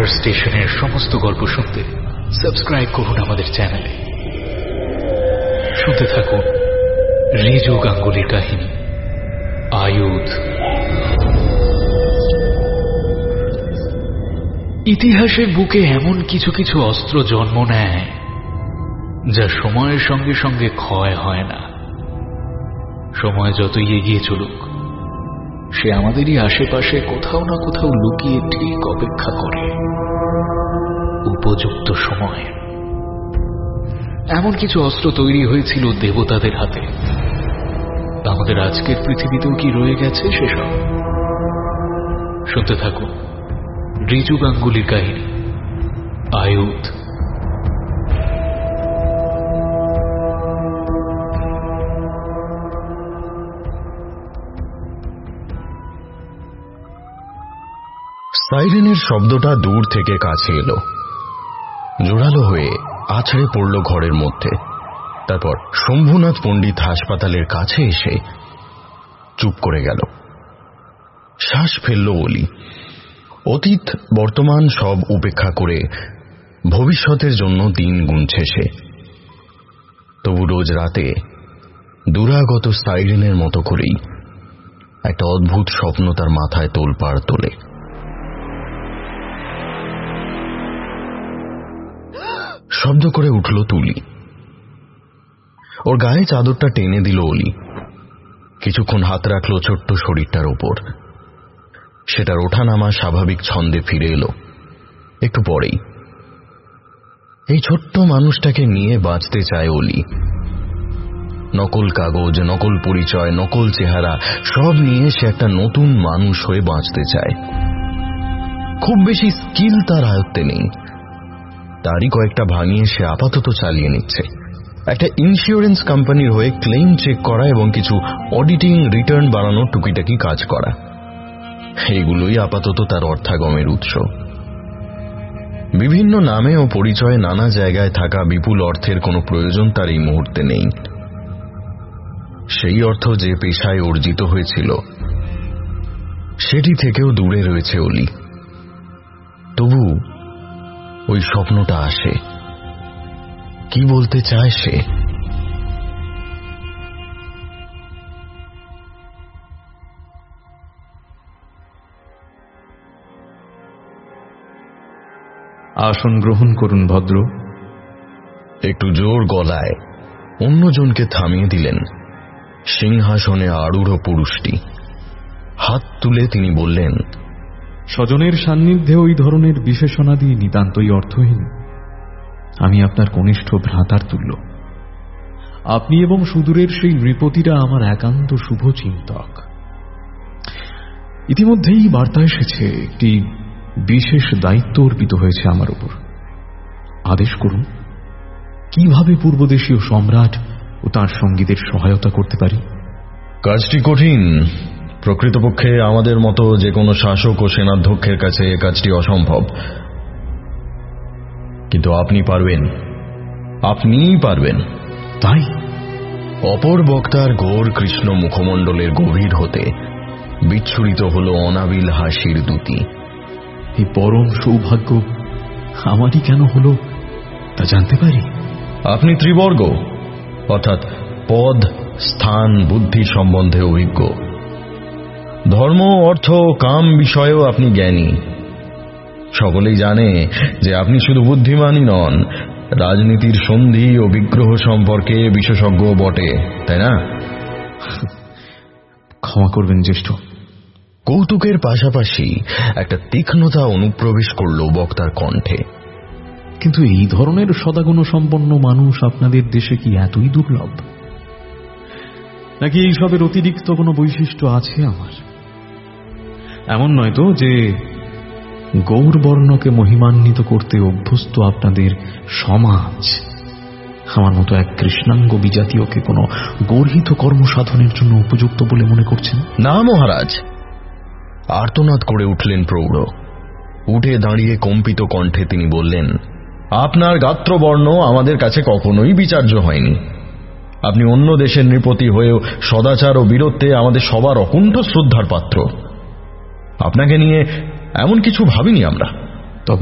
স্টেশনের সমস্ত গল্প শুনতে সাবস্ক্রাইব করুন আমাদের চ্যানেলে। শুনতে থাকুন রিজু গাঙ্গুলির কাহিনী আয়ুধ। ইতিহাসের বুকে এমন কিছু কিছু অস্ত্র জন্ম নেয় যা সময়ের সঙ্গে সঙ্গে ক্ষয় হয় না। সময় যতই এগিয়ে চলুক, সে আমাদেরই আশেপাশে কোথাও না কোথাও লুকিয়ে ঠিক অপেক্ষা করে উপযুক্ত সময়। এমন কিছু অস্ত্র তৈরি হয়েছিল দেবতাদের হাতে। আমাদের আজকের পৃথিবীতেও কি রয়ে গেছে সেসব? শুনতে থাকুন রিজু গাঙ্গুলির কাহিনী আয়ুধ। সাইরেনের শব্দটা দূর থেকে কাছে এলো, জোরালো হয়ে আছড়ে পড়ল ঘরের মধ্যে। তারপর শম্ভুনাথ পণ্ডিত হাসপাতালের কাছে এসে চুপ করে গেল। শ্বাস ফেলল অলি। অতীত বর্তমান সব উপেক্ষা করে ভবিষ্যতের জন্য দিন গুনছে সে। তবু রোজ রাতে দুরাগত সাইরেনের মতো করেই একটা অদ্ভুত স্বপ্ন তার মাথায় তোলপাড় তোলে। শব্দ করে উঠল তুলি। ওর গায়ে চাদরটা টেনে দিল অলি। কিছুক্ষণ হাত রাখল ছোট্ট শরীরটার ওপর। সেটার ওঠানামা স্বাভাবিক ছন্দে ফিরে এলো একটু পরেই। এই ছোট্ট মানুষটাকে নিয়ে বাঁচতে চায় অলি। নকল কাগজ, নকল পরিচয়, নকল চেহারা সব নিয়ে সে একটা নতুন মানুষ হয়ে বাঁচতে চায়। খুব বেশি স্কিল তার আয়ত্তে নেই। তারই কয়েকটা ভাঙিয়ে সে আপাতত চালিয়ে নিচ্ছে। একটা ইন্স্যুরেন্স কোম্পানির হয়ে ক্লেইম চেক করা এবং কিছু অডিটিং রিটার্ন বানানোর টুকিটাকি কাজ করা, এগুলোই আপাতত তার অর্থাগমের উৎস। বিভিন্ন নামে ও পরিচয়ে নানা জায়গায় থাকা বিপুল অর্থের কোনো প্রয়োজন তার এই মুহূর্তে নেই। সেই অর্থ যে পেশায় অর্জিত হয়েছিল সেটি থেকেও দূরে রয়েছে অলি। তবু ওই স্বপ্নটা আসে। কি বলতে চায় সে? আসন গ্রহণ করুন ভদ্র। একটু জোর গলায় অন্যজনকে থামিয়ে দিলেন সিংহাসনে আরূঢ় পুরুষটি। হাত তুলে তিনি বললেন, স্বজনের সান্নিধ্যে ওই ধরনের বিশেষণাদি নিতান্তই অর্থহীন। আমি আপনার কনিষ্ঠ ভ্রাতার তুল্য। আপনি এবং সুদূরের সেই নৃপতিরা আমার একান্ত শুভচিন্তক। ইতিমধ্যেই বার্তা এসেছে, একটি বিশেষ দায়িত্ব অর্পিত হয়েছে আমার উপর। আদেশ করুন, কিভাবে পূর্বদেশীয় সম্রাট ও তাঁর সঙ্গীদের সহায়তা করতে পারি? কাজটি কঠিন। প্রকৃতপক্ষে আমাদের মতো যে কোনো শাসক ও সেনাধ্যক্ষের কাছে এ কাজটি অসম্ভব। কিন্তু আপনি পারবেন, আপনিই পারবেন। তাই? অপর বক্তার ঘোর কৃষ্ণ মুখমণ্ডলের গভীর হতে বিচ্ছুরিত হল অনাবিল হাসির দ্যুতি। এই পরম সৌভাগ্য আমারই কেন হলো তা জানতে পারি? আপনি ত্রিবর্গ, অর্থাৎ পদ, স্থান, বুদ্ধি সম্বন্ধে অভিজ্ঞ। ধর্ম, অর্থ, কাম বিষয়েও আপনি জ্ঞানী। সকলেই জানে যে আপনি শুধু বুদ্ধিমানই নন, রাজনীতির সন্ধি ও বিগ্রহ সম্পর্কে বিশেষজ্ঞ বটে, তাই না? ক্ষমা করবেন জ্যেষ্ঠ। কৌতুকের পাশাপাশি একটা তীক্ষ্ণতা অনুপ্রবেশ করল বক্তার কণ্ঠে। কিন্তু এই ধরনের সদাগুণ সম্পন্ন মানুষ আপনাদের দেশে কি এতই দুর্লভ? নাকি এইসবের অতিরিক্ত কোনো বৈশিষ্ট্য আছে আমার? এমন নয় তো যে গৌরবর্ণকে মহিমান্বিত করতে অভ্যস্ত আপনাদের সমাজ আমার মতো এক কৃষ্ণাঙ্গ বিজাতীয়কে কোনো গর্হিত কর্মসাধনের জন্য উপযুক্ত বলে মনে করছেন? না মহারাজ, আর্তনাদ করে উঠলেন প্রৌঢ়। উঠে দাঁড়িয়ে কম্পিত কণ্ঠে তিনি বললেন, আপনার গাত্রবর্ণ আমাদের কাছে কখনোই বিচার্য হয়নি। আপনি অন্য দেশের নৃপতি হয়েও সদাচার ও বীরত্বে আমাদের সবার অকুণ্ঠ শ্রদ্ধার পাত্র। আপনাকে নিয়ে এমন কিছু ভাবিনি আমরা। তবে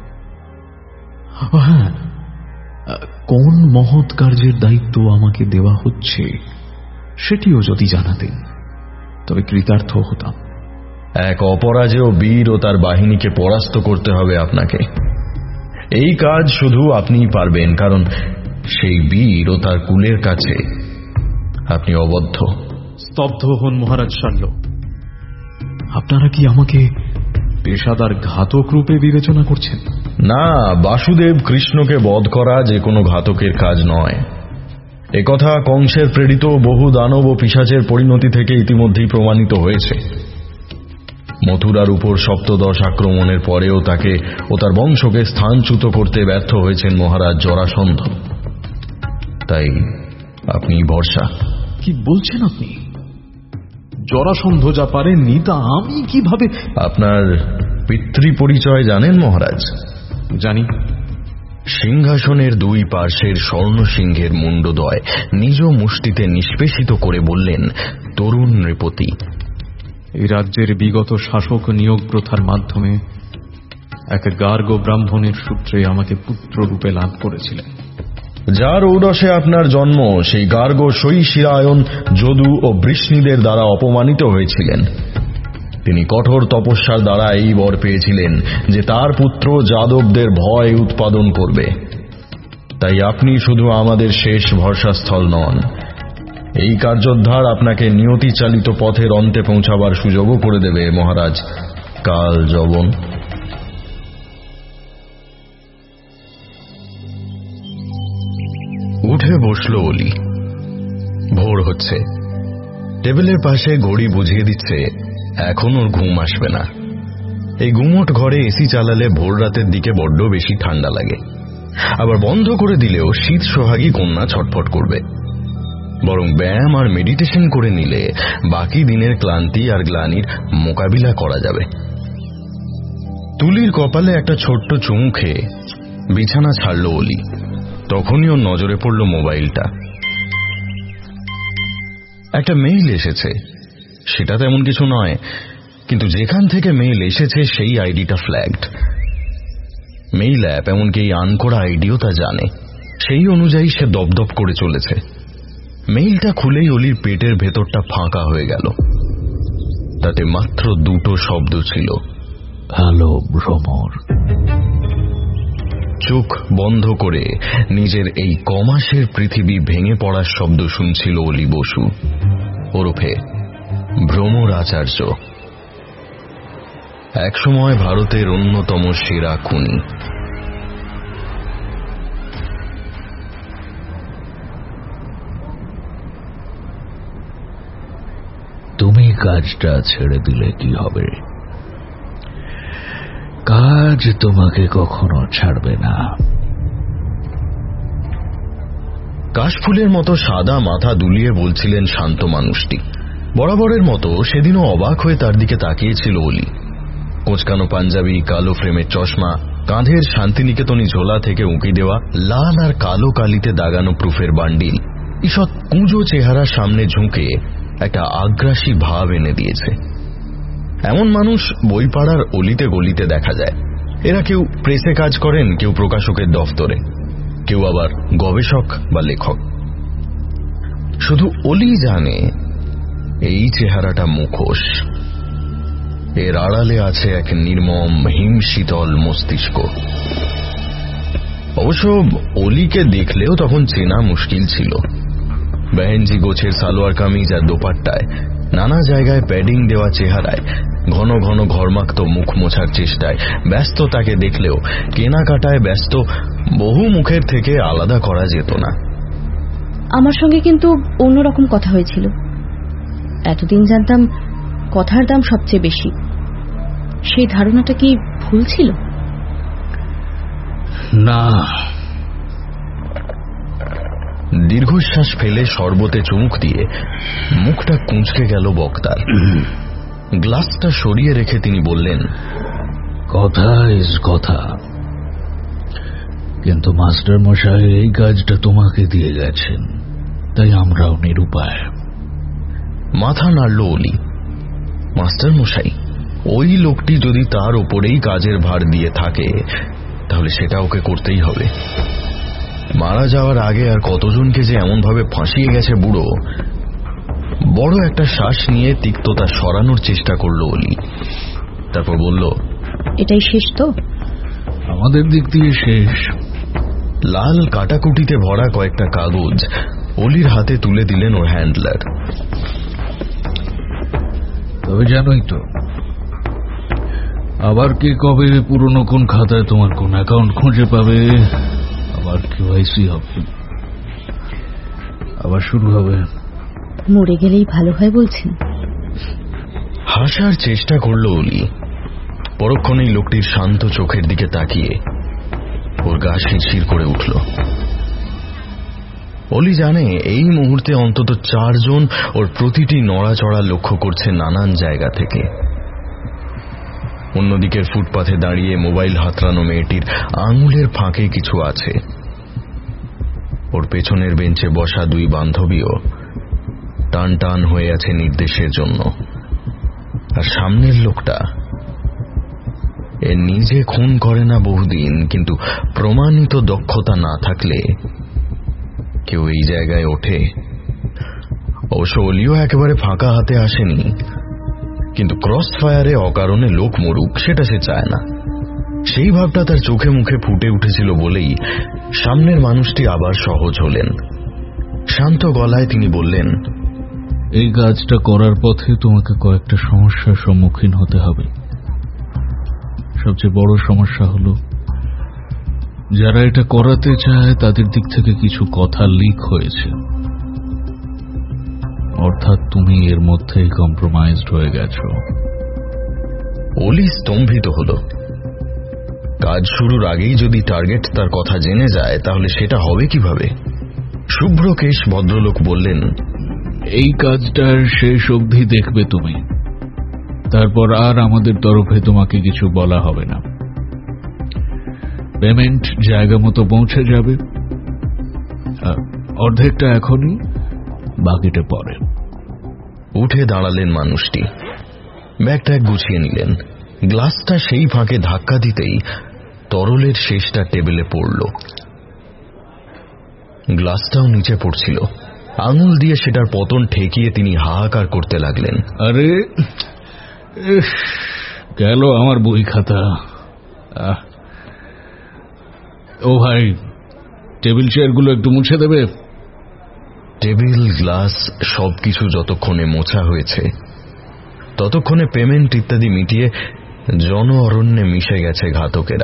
হ্যাঁ, কোন মহৎ কার্যের দায়িত্ব আমাকে দেওয়া হচ্ছে সেটিও যদি জানাতেন তবে কৃতার্থ হতাম। এক অপরাজেয় বীর ও তার বাহিনীকে পরাস্ত করতে হবে আপনাকে। এই কাজ শুধু আপনিই পারবেন, কারণ সেই বীর ও তার কুলের কাছে আপনি অবদ্ধ। স্তব্ধ হন মহারাজ শাল্য। আপনারা কি আমাকে পেশাদার ঘাতক রূপে বিবেচনা করছেন? না, বাসুদেব কৃষ্ণকে বধ করা যে কোনো ঘাতকের কাজ নয়। একথা কংসের প্রেরিত বহু দানব ও পিশাচের পরিণতি থেকে ইতিমধ্যেই প্রমাণিত হয়েছে। মথুরার উপর সপ্তদশ আক্রমণের পরেও তাকে ও তার বংশকে স্থানচ্যুত করতে ব্যর্থ হয়েছেন মহারাজ জরাসন্ধ। তাই আপনি ভরসা। কি বলছেন আপনি? জরাসন্ধ যা পারেননি তা আমি কিভাবে? আপনার পিতৃ পরিচয় জানেন মহারাজ? জানি। সিংহাসনের দুই পার্শ্বের স্বর্ণ সিংহের মুন্ডদ্বয় নিজ মুষ্টিতে নিষ্পেষিত করে বললেন, তরুণ নৃপতি। এই রাজ্যের বিগত শাসক নিয়োগ প্রথার মাধ্যমে এক গার্গ ব্রাহ্মণের সূত্রে আমাকে পুত্র রূপে লাভ করেছিলেন। যার ঔরসে আপনার জন্ম সেই গার্গ শৈশিরায়ন, যদু ও বৃষ্ণিদের দ্বারা অপমানিত হয়েছিলেন। তিনি কঠোর তপস্যার দ্বারা এই বর পেয়েছিলেন যে তার পুত্র যাদবদের ভয় উৎপাদন করবে। তাই আপনি শুধু আমাদের শেষ ভরসাস্থল নন, এই কার্যোদ্ধার আপনাকে নিয়তি চালিত পথের অন্তে পৌঁছাবার সুযোগও করে দেবে মহারাজ কাল যবন। উঠে বসল অলি। ভোর হচ্ছে। টেবিলের পাশে ঘড়ি বুঝিয়ে দিচ্ছে এখন ওর ঘুম আসবে না। এই গুমোট ঘরে এসি চালালে ভোর রাতের দিকে বড্ড বেশি ঠান্ডা লাগে, আবার বন্ধ করে দিলেও শীত সোহাগী কন্যা ছটফট করবে। বরং ব্যায়াম আর মেডিটেশন করে নিলে বাকি দিনের ক্লান্তি আর গ্লানির মোকাবিলা করা যাবে। তুলির কপালে একটা ছোট্ট চুমু খেয়ে বিছানা ছাড়ল অলি। তখনই ওর নজরে পড়ল মোবাইলটা। একটা মেইল এসেছে। সেটা তেমন কিছু নয়, কিন্তু যেখান থেকে মেইল এসেছে সেই আইডিটা ফ্ল্যাগড। মেইল অ্যাপ এমনকি এই আনকোড়া আইডিও তা জানে। সেই অনুযায়ী সে দপদপ করে চলেছে। মেইলটা খুলেই অলির পেটের ভেতরটা ফাঁকা হয়ে গেল। তাতে মাত্র দুটো শব্দ ছিল, হ্যালো ভ্রমর। চোখ বন্ধ করে নিজের এই কমাসের পৃথিবী ভেঙে পড়ার শব্দ শুনছিল অলি বসু, ওরফে ভ্রমর আচার্য। একসময় ভারতের অন্যতম সেরা খুনি। তুমি কাজটা ছেড়ে দিলে কি হবে? কাজ তোমাকে কখনো ছাড়বে না। কাশফুলের মতো সাদা মাথা দুলিয়ে বলছিলেন শান্ত মানুষটি। বরাবরের মতো সেদিনও অবাক হয়ে তার দিকে তাকিয়েছিল অলি। কোঁচকানো পাঞ্জাবি, কালো ফ্রেমের চশমা, কাঁধের শান্তিনিকেতনী ঝোলা থেকে উঁকি দেওয়া লাল আর কালো কালিতে দাগানো প্রুফের বান্ডিল ঈষৎ কুঁজো চেহারার সামনে ঝুঁকে একটা আগ্রাসী ভাব এনে দিয়েছে। এমন মানুষ বইপাড়ার অলিতে গলিতে দেখা যায়। এরা কেউ প্রেসে কাজ করেন, কেউ প্রকাশকের দফতরে, কেউ আবার গবেষক বা লেখক। শুধু অলি জানে এই চেহারাটা মুখোশ। এর আড়ালে আছে এক নির্মম হিমশীতল মস্তিষ্ক। অবশ্য অলিকে দেখলেও তখন চেনা মুশকিল ছিল। বেহেনজি গোছের সালোয়ার কামিজ আর দোপাট্টায়, নানা জায়গায় প্যাডিং দেওয়া চেহারায়, ঘন ঘন ঘরমাক্ত মুখ মোছার চেষ্টায় ব্যস্ত তাকে দেখলেও কেনাকাটায় ব্যস্ত বহু মুখের থেকে আলাদা করা যেত না। আমার সঙ্গে কিন্তু অন্যরকম কথা হয়েছিল। এতদিন জানতাম কথার দাম সবচেয়ে বেশি। সেই ধারণাটা কি ভুল ছিল? না। দীর্ঘশ্বাস ফেলে শরবতে চুমুক দিয়ে মুখটা কুঁচকে গেল বক্তার। গ্লাসটা সরিয়ে রেখে তিনি বললেন, কথা ইজ কথা, কিন্তু মাস্টার মশাই এই কাজটা তোমাকে দিয়ে গেছেন, তাই আমরাও নিরুপায়। মাথা নাড়ল অলি। মাস্টার মশাই? ওই লোকটি যদি তার ওপরেই কাজের ভার দিয়ে থাকে তাহলে সেটা ওকে করতেই হবে। মারা যাওয়ার আগে আর কতজনকে যে এমনভাবে ফাঁসিয়ে গেছে বুড়ো। বড় একটা শ্বাস নিয়ে তিক্ততা সরানোর চেষ্টা করলো অলি। তারপর বলল, এটাই শেষ তো? আমাদের দিক দিয়ে শেষ। লাল কাটাকুটিতে ভরা কয়েকটা কাগজ অলির হাতে তুলে দিলেন ওর হ্যান্ডলার। তবে জানোই তো, আবার কে কবে পুরনো কোন খাতায় তোমার কোন অ্যাকাউন্ট খুঁজে পাবে, আবার কেওয়াইসি হবে, আবার শুরু হবে। মরে গেলেই ভালো হয় বলছেন? হাসার চেষ্টা করল অলি। পরক্ষণেই লোকটির শান্ত চোখের দিকে তাকিয়ে ওর গা শিরশির করে উঠল। অলি জানে এই মুহূর্তে অন্তত 4 জন ওর প্রতিটি নড়াচড়া লক্ষ্য করছে নানান জায়গা থেকে। অন্যদিকের ফুটপাথে দাঁড়িয়ে মোবাইল হাতড়ানো মেয়েটির আঙুলের ফাঁকে কিছু আছে। ওর পেছনের বেঞ্চে বসা 2 বান্ধবীও টান টান হয়ে আছে নির্দেশের জন্য। আর সামনের লোকটা, এ নিজে খুন করে না বহুদিন, কিন্তু প্রমাণিত দক্ষতা না থাকলে কেউ এই জায়গায় ওঠে। অবশ্য অলিও একেবারে ফাঁকা হাতে আসেনি, কিন্তু ক্রস ফায়ারে অকারণে লোক মরুক সেটা সে চায় না। সেই ভাবটা তার চোখে মুখে ফুটে উঠেছিল বলেই সামনের মানুষটি আবার সহজ হলেন। শান্ত গলায় তিনি বললেন, এই কাজটা করার পথে তোমাকে কয়েকটা সমস্যার সম্মুখীন হতে হবে। সবচেয়ে বড় সমস্যা হলো, যারা এটা করাতে চায় তাদের দিক থেকে কিছু কথা লিক হয়েছে, অর্থাৎ তুমি এর মধ্যেই কম্প্রোমাইজড হয়ে গেছো। অলি স্তম্ভিত হল। কাজ শুরুর আগেই যদি টার্গেট তার কথা জেনে যায় তাহলে সেটা হবে কিভাবে? শুভ্রকেশ ভদ্রলোক বললেন, এই কাজটার শেষ অবধি দেখবে তুমি, তারপর আর আমাদের তরফে তোমাকে কিছু বলা হবে না। পেমেন্ট জায়গা মতো পৌঁছে যাবে, অর্ধেকটা এখনই, বাকিটা পরে। উঠে দাঁড়ালেন মানুষটি, ব্যাগটা গুছিয়ে নিলেন। গ্লাসটা সেই ফাঁকে ধাক্কা দিতেই তরলের শেষটা টেবিলে পড়ল। গ্লাসটাও নিচে পড়ছিল। আঙুল দিয়ে সেটার পতন ঠেকিয়ে তিনি হাহাকার করতে লাগলেন। আরে গেল আমার বই খাতা। ও ভাই, টেবিল চেয়ারগুলো একটু মুছে দেবে? টেবিল, গ্লাস সবকিছু যতক্ষণে মোছা হয়েছে ততক্ষণে পেমেন্ট ইত্যাদি মিটিয়ে জন অরণ্যে মিশে গেছে ঘাতকেরা।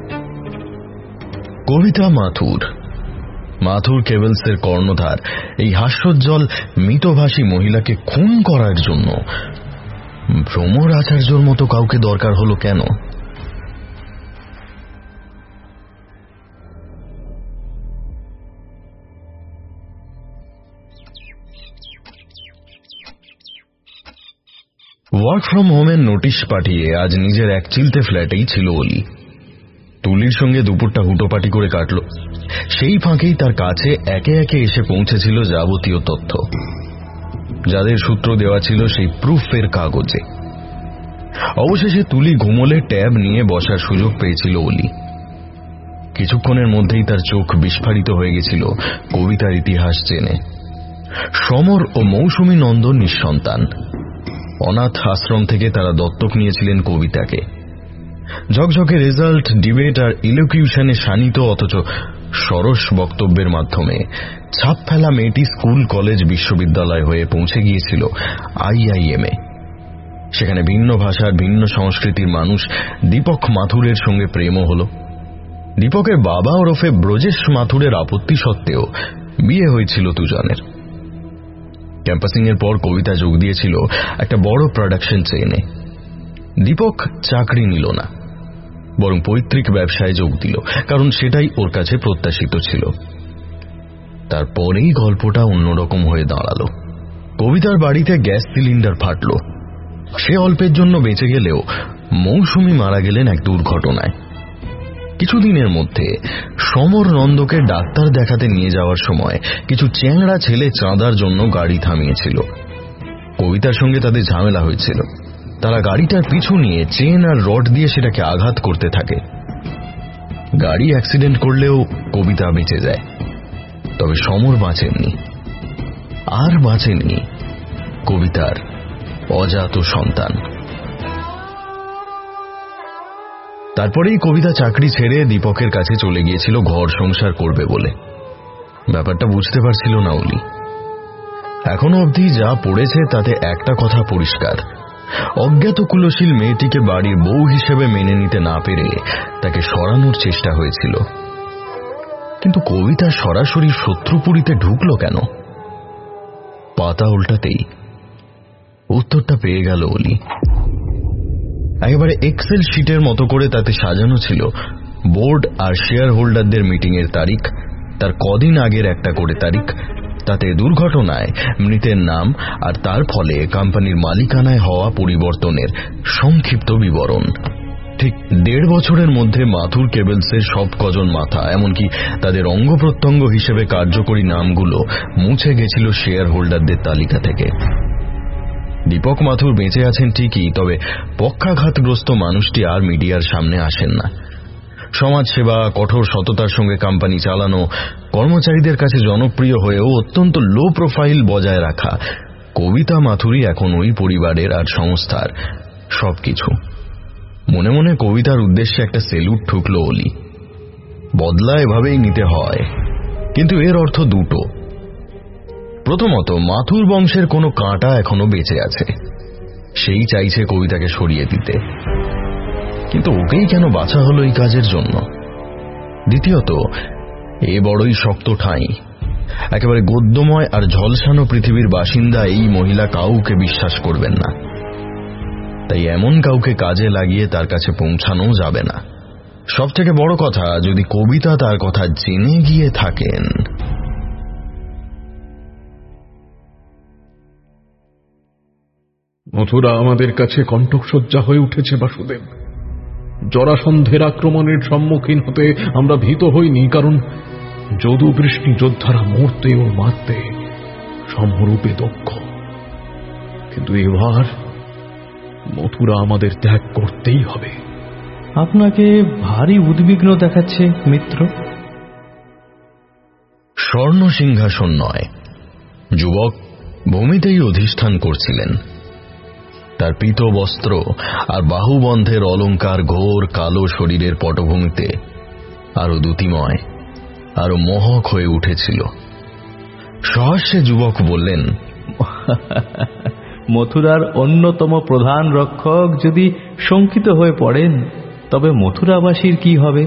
কবিতা মাথুর কেবলসের কর্ণধার এই হাস্যোজ্জ্বল মিতভাষী মহিলাকে খুন করার জন্য ভ্রমর আচার্যর মতো কাউকে দরকার হলো কেন? ওয়ার্ক ফ্রম হোমের নোটিশ পাঠিয়ে আজ নিজের এক চিলতে ফ্ল্যাটেই ছিল অলি। তুলির সঙ্গে দুপুরটা হুটোপাটি করে কাটল। সেই ফাঁকেই তার কাছে একে একে এসে পৌঁছেছিল যাবতীয় তথ্য, যাদের সূত্র দেওয়া ছিল সেই প্রুফের কাগজে। অবশেষে তুলি ঘুমোলে ট্যাব নিয়ে বসার সুযোগ পেয়েছিল অলি। কিছুক্ষণের মধ্যেই তার চোখ বিস্ফারিত হয়ে গেছিল কবিতার ইতিহাস জেনে। সমর ও মৌসুমী নন্দন নিঃসন্তান। অনাথ আশ্রম থেকে তারা দত্তক নিয়েছিলেন কবিতাকে। ঝকঝকে রেজাল্ট, ডিবেট আর ইলোকিউশনে শানিত অথচ সরস বক্তব্যের মাধ্যমে ছাপ ফেলা মেয়েটি স্কুল, কলেজ, বিশ্ববিদ্যালয় হয়ে পৌঁছে গিয়েছিল IIM এ। সেখানে ভিন্ন ভাষার, ভিন্ন সংস্কৃতির মানুষ দীপক মাথুরের সঙ্গে প্রেমও হল। দীপকের বাবা ওরফে ব্রজেশ মাথুরের আপত্তি সত্ত্বেও বিয়ে হয়েছিল দুজনের। ক্যাম্পাসিং এর পর কবিতা যোগ দিয়েছিল একটা বড় প্রোডাকশন চেইনে। দীপক চাকরি নিল না, বরং পৈতৃক ব্যবসায় যোগ দিল, কারণ সেটাই ওর কাছে প্রত্যাশিত ছিল। তারপরেই গল্পটা অন্যরকম হয়ে দাঁড়ালো। কবিতার বাড়িতে গ্যাস সিলিন্ডার ফাটল। সে অল্পের জন্য বেঁচে গেলেও মৌসুমী মারা গেলেন এক দুর্ঘটনায়। কিছুদিনের মধ্যে সমর নন্দকে ডাক্তার দেখাতে নিয়ে যাওয়ার সময় কিছু চ্যাংড়া ছেলে চাঁদার জন্য গাড়ি থামিয়েছিল। কবিতার সঙ্গে তাদের ঝামেলা হয়েছিল। তারা গাড়িটার পিছু নিয়ে চেন আর রড দিয়ে সেটাকে আঘাত করতে থাকে। গাড়ি অ্যাক্সিডেন্ট করলেও কবিতা বেঁচে যায়, তবে সমর বাঁচেননি। আর বাঁচেননি কবিতার অজাত সন্তান। তারপরেই কবিতা চাকরি ছেড়ে দীপকের কাছে চলে গিয়েছিল ঘর সংসার করবে বলে। ব্যাপারটা বুঝতে পারছিল না অলি। এখনো অবধি যা পড়েছে তাতে একটা কথা পরিষ্কার, অজ্ঞাত কুলশীল মেয়েটিকে বাড়ির বউ হিসেবে মেনে নিতে না পেরে তাকে সরানোর চেষ্টা হয়েছিল। কিন্তু কবিতা সরাসরি শত্রুপুরীতে ঢুকলো কেন? পাতা উল্টাতেই উত্তরটা পেয়ে গেল অলি। একেবারে এক্সেল শিটের মতো করে তাতে সাজানো ছিল বোর্ড আর শেয়ার হোল্ডারদের মিটিংয়ের তারিখ, তার কদিন আগের একটা করে তারিখ, তাতে দুর্ঘটনায় মৃতের নাম আর তার ফলে কোম্পানির মালিকানায় হওয়া পরিবর্তনের সংক্ষিপ্ত বিবরণ। ঠিক 1.5 বছরের মধ্যে মাথুর কেবলসের সব কজন মাথা, এমনকি তাদের অঙ্গ প্রত্যঙ্গ হিসেবে কার্যকরী নামগুলো মুছে গেছিল শেয়ার হোল্ডারদের তালিকা থেকে। দীপক মাথুর বেঁচে আছেন ঠিকই, তবে পক্ষাঘাতগ্রস্ত মানুষটি আর মিডিয়ার সামনে আসেন না। সমাজসেবা, কঠোর সততার সঙ্গে কোম্পানি চালানো, কর্মচারীদের কাছে জনপ্রিয় হয়েও অত্যন্ত লো প্রোফাইল বজায় রাখা কবিতা মাথুরই এখন ওই পরিবারের আর সংস্থার সবকিছু। মনে মনে কবিতার উদ্দেশ্যে একটা সেলুট ঠুকল অলি। বদলা এভাবেই নিতে হয়, কিন্তু এর অর্থ দুটো। প্রথমত, মাথুর বংশের কোনো কাঁটা এখনো বেঁচে আছে, সেই চাইছে কবিতাকে সরিয়ে দিতে, কিন্তু ওকেই কেন বাছা হলো এই কাজের জন্য? দ্বিতীয়ত, এ বড়ই শক্ত ঠাঁই, একেবারে গদ্যময় আর ঝলসানো পৃথিবীর বাসিন্দা এই মহিলা কাউকে বিশ্বাস করবেন না। তাই এমন কাউকে কাজে লাগিয়ে তার কাছে পৌঁছানো যাবে না। সবথেকে বড় কথা, যদি কবিতা তার কথা জেনে গিয়ে থাকেন। মথুরা আমাদের কাছে কণ্ঠসজ্জা হয়ে উঠেছে বাসুদেব। জরাসন্ধের আক্রমণের সম্মুখীন হতে আমরা ভীত হইনি, কারণ যদুবৃষ্ণি যোদ্ধারা মরতে ও মারতে সমরূপে দক্ষ। কিন্তু এবার মথুরা আমাদের ত্যাগ করতেই হবে। আপনাকে ভারী উদ্বিগ্ন দেখাচ্ছে মিত্র। স্বর্ণ সিংহাসন নয়, যুবক ভূমিতেই অধিষ্ঠান করছিলেন। তার পীত বস্ত্র আর বাহুবন্ধের অলঙ্কার ঘোর কালো শরীরের পটভূমিতে আরো দ্যুতিময়, আরো মোহক হয়ে উঠেছিল। সহাস্যে যুবক বললেন, মথুরার অন্যতম প্রধান রক্ষক যদি শঙ্কিত হয়ে পড়েন, তবে মথুরাবাসীর কি হবে?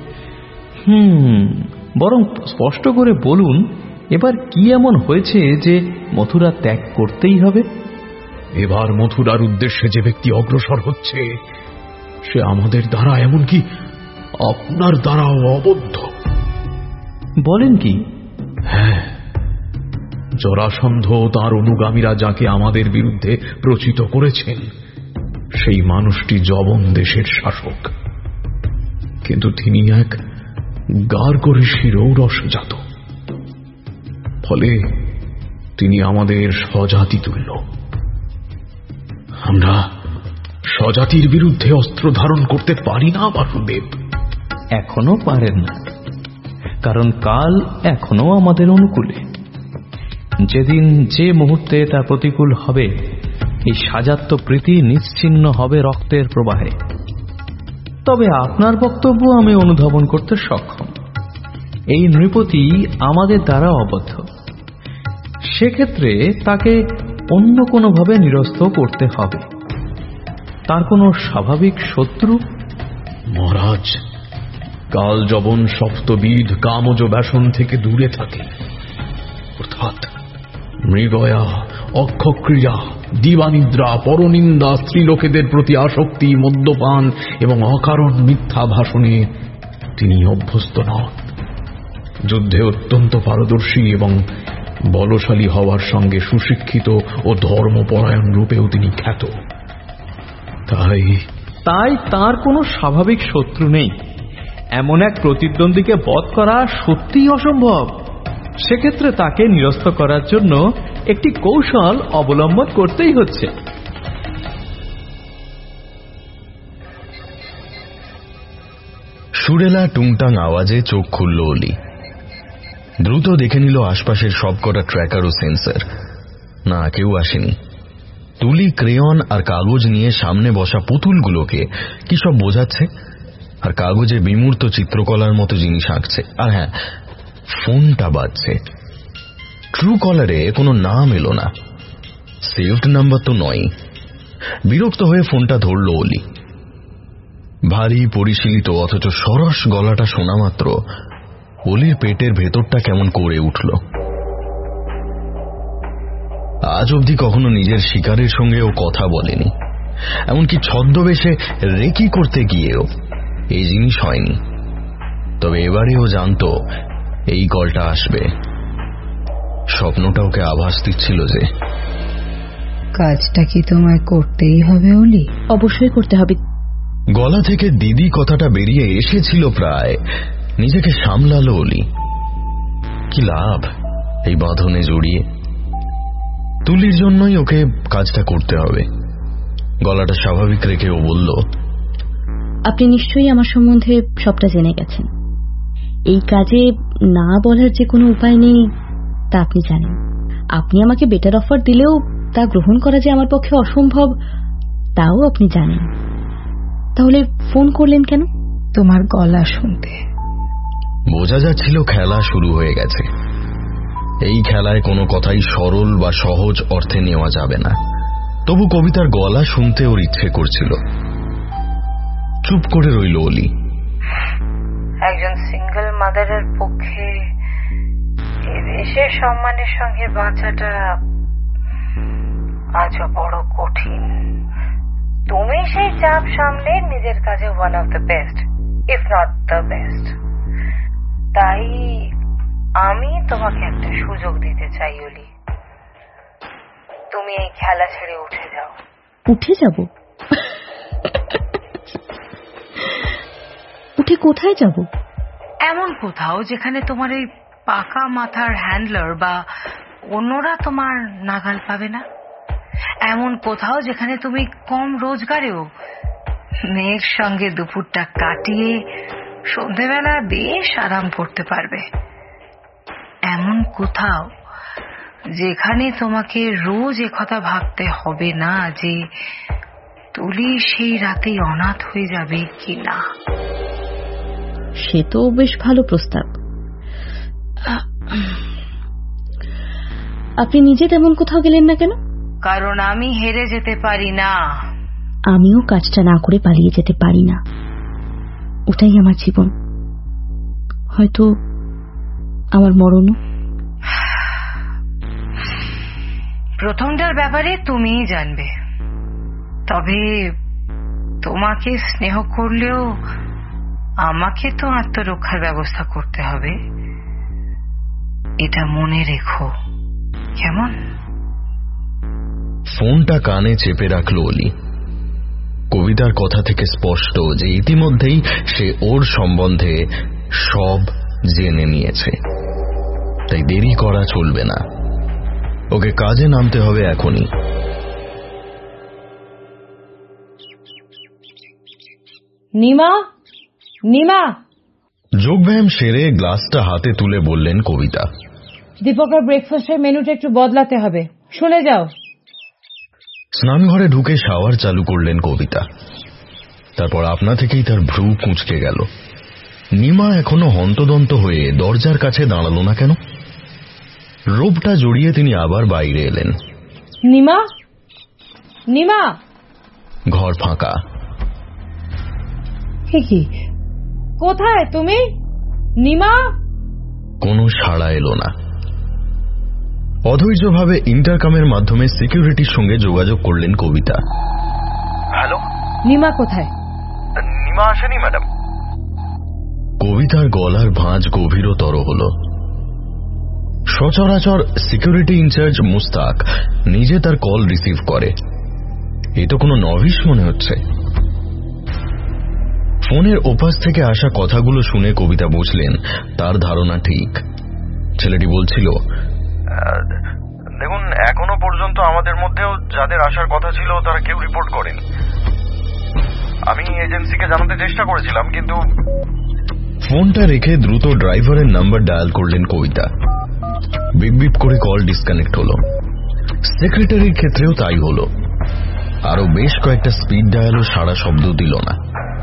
বরং স্পষ্ট করে বলুন, এবার কি এমন হয়েছে যে মথুরা ত্যাগ করতেই হবে? এবার মথুরার উদ্দেশ্যে যে ব্যক্তি অগ্রসর হচ্ছে, সে আমাদের দ্বারা, এমনকি আপনার দ্বারাও অবদ্ধ। বলেন কি? হ্যাঁ, জরাসন্ধ তার অনুগামীরা যাকে আমাদের বিরুদ্ধে প্রচিত করেছেন, সেই মানুষটি যবন দেশের শাসক, কিন্তু তিনি এক গার্গ ঋষির ঔরসজাত। ফলে তিনি আমাদের স্বজাতি তুল্য। আমরা স্বজাতির বিরুদ্ধে অস্ত্র ধারণ করতে পারি না বাসুদেব। এখনো পারেন না, কারণ কাল এখনো আমাদের অনুকূলে। যেদিন যে মুহূর্তে তা প্রতিকূল হবে, এই সাজাত্য প্রীতি নিশ্চিহ্ন হবে রক্তের প্রবাহে। তবে আপনার বক্তব্য আমি অনুধাবন করতে সক্ষম। এই নৃপতি আমাদের দ্বারা অবদ্ধ। সেক্ষেত্রে তাকে অন্য কোনোভাবে নিরস্ত করতে হবে। তার কোনো স্বাভাবিক শত্রু? মহারাজ, কাল যবন সপ্তবিধ কামজ ব্যসন থেকে দূরে থাকে, অর্থাৎ মৃগয়া, অক্ষক্রিয়া, দিবানিদ্রা, পরনিন্দা, স্ত্রীলোকেদের প্রতি আসক্তি, মদ্যপান এবং অকারণ মিথ্যা ভাষণে তিনি অভ্যস্ত নন। যুদ্ধে অত্যন্ত পারদর্শী এবং বলশালী হওয়ার সঙ্গে সুশিক্ষিত ও ধর্মপরায়ণ রূপেও তিনি খ্যাত। তাই তার কোনো স্বাভাবিক শত্রু নেই। এমন এক প্রতিদ্বন্দ্বীকে বধ করা সত্যিই অসম্ভব। সেক্ষেত্রে তাকে নিরস্ত করার জন্য একটি কৌশল অবলম্বন করতেই হচ্ছে। সুরেলা টুংটাং আওয়াজে চোখ খুলল অলি। দ্রুত দেখে নিল আশপাশের সবকটা ট্র্যাকার ও সেন্সর। না, কেউ আসেনি। তুলি ক্রেয়ন আর কাগজ নিয়ে সামনে বসা পুতুলগুলোকে কি সব বোঝাচ্ছে, আর কাগজে বিমূর্ত চিত্রকলার মতো জিনিস আঁকছে। আর হ্যাঁ, ফোনটা বাজছে। ট্রু কলারে কোনো নাম এলো না, সেভড নাম্বার তো নয়। বিরক্ত হয়ে ফোনটা ধরল অলি। ভারী পরিশীলিত অথচ সরস গলাটা শোনা মাত্র অলির পেটের ভেতরটা কেমন করে উঠল। আজ অবধি কখনো নিজের শিকারের সঙ্গেও কথা বলেনি, এমনকি ছদ্মবেশে রেকি করতে গিয়েও এই জিনিস হয়নি। তবে এবারেও জানত এই কলটা আসবে। স্বপ্নটা ওকে আভাস দিচ্ছিল যে কাজটা কি তোমায় করতেই হবে অলি? অবশ্যই করতে হবে। গলা থেকে দিদি কথাটা বেরিয়ে এসেছিল প্রায়, নিজেকে সামলালো অলি। কি লাভ এই বাঁধনে জড়িয়ে? তুলির জন্যই ওকে কাজটা করতে হবে। গলাটা স্বাভাবিক রেখে ও বলল, আপনি নিশ্চয়ই আমার সম্বন্ধে সবটা জেনে গেছেন। এই কাজে না বলার যে কোনো উপায় নেই তা আপনি জানেন। আপনি আমাকে বেটার অফার দিলেও তা গ্রহণ করা যে আমার পক্ষে অসম্ভব তাও আপনি জানেন। তাহলে ফোন করলেন কেন? তোমার গলা শুনতে। বোঝা যাচ্ছিল খেলা শুরু হয়ে গেছে। এই খেলায় কোনো কথাই সরল বা সহজ অর্থে নেওয়া যাবে না। তবু কবিতার গলা শুনতে ওর ইচ্ছে করছিল। চুপ করে রইল অলি। একজন সিঙ্গেল মাদারের পক্ষে এই দেশের সম্মানের সঙ্গে বাঁচাটা আজও বড় কঠিন। তুমি সেই চাপ সামলে নিজের কাজে one of the best, if not the best. তাই আমি তোমাকে একটা সুযোগ দিতে চাই অলি। তুমি এই খেলা ছেড়ে উঠে যাও। উঠে যাব? উঠে কোথায় যাব? এমন কোথাও যেখানে তোমার এই পাকা মাথার হ্যান্ডলার বা অন্যরা তোমার নাগাল পাবে না। এমন কোথাও যেখানে তুমি কম রোজগারেও মেয়ের সঙ্গে দুপুরটা কাটিয়ে সন্ধেবেলা বেশ আরাম করতে পারবে। এমন কোথাও যেখানে তোমাকে রোজ একথা ভাবতে হবে না যে তুলি সেই রাতেই অনাথ হয়ে যাবে কিনা। সে তো বেশ ভালো প্রস্তাব। আপনি নিজে তেমন কোথাও গেলেন না কেন? কারণ আমি হেরে যেতে পারি না। আমিও কাজটা না করে পালিয়ে যেতে পারি না। ওটাই আমার জীবন, হয়তো আমার মরণও। প্রথমটার ব্যাপারে তুমিই জানবে। তবে তোমাকে স্নেহ করলেও আমাকে তো আত্মরক্ষার ব্যবস্থা করতে হবে, এটা মনে রেখো, কেমন? ফোনটা কানে চেপে রাখল অলি। কবিতার কথা থেকে স্পষ্ট যে ইতিমধ্যেই সে ওর সম্বন্ধে সব জেনে নিয়েছে, তাই দেরি করা চলবে না। ওকে কাজে নামতে হবে এখনই। নিমা, নিমা! যোগব্যায়াম সেরে গ্লাসটা হাতে তুলে বললেন কবিতা, দীপকের ব্রেকফাস্টের মেনুটা একটু বদলাতে হবে, শুনে যাও। স্নানঘরে ঢুকে শাওয়ার চালু করলেন কবিতা। তারপর আপনা থেকেই তার ভ্রু কুঁচকে গেল। নিমা এখনো হন্তদন্ত হয়ে দরজার কাছে দাঁড়ালো না কেন? রোবটা জড়িয়ে তিনি আবার বাইরে এলেন। নিমা, নিমা! ঘর ফাঁকা। কি, কোথায় তুমি? নিমা! কোনো সাড়া এলো না। অধৈর্যভাবে ইন্টারকমের মাধ্যমে সিকিউরিটির সঙ্গে যোগাযোগ করলেন কবিতা। হ্যালো, নিমা কোথায়? নিমা আসেনি ম্যাডাম। কবিতার গলার ভাঁজ গভীরতর হল। সচরাচর সিকিউরিটি ইনচার্জ মুস্তাক নিজে তার কল রিসিভ করে, এ তো কোনো নভিস মনে হচ্ছে। ফোনের ওপাশ থেকে আসা কথাগুলো শুনে কবিতা বুঝলেন তার ধারণা ঠিক। ছেলেটি বলছিল, দেখুন, এখনো পর্যন্ত আমাদের মধ্যেও যাদের আসার কথা ছিল তারা কেউ রিপোর্ট করেনি। আমি এজেন্সিকে জানাতে চেষ্টা করেছিলাম, কিন্তু ফোনটা রেখে দ্রুত ড্রাইভারের নাম্বার ডায়াল করলেন কবিতা। বিপ বিপ করে কল ডিসকানেক্ট হলো। সেক্রেটারির ক্ষেত্রেও তাই হলো। আরো বেশ কয়েকটা স্পিড ডায়ালও সারা শব্দ দিল না।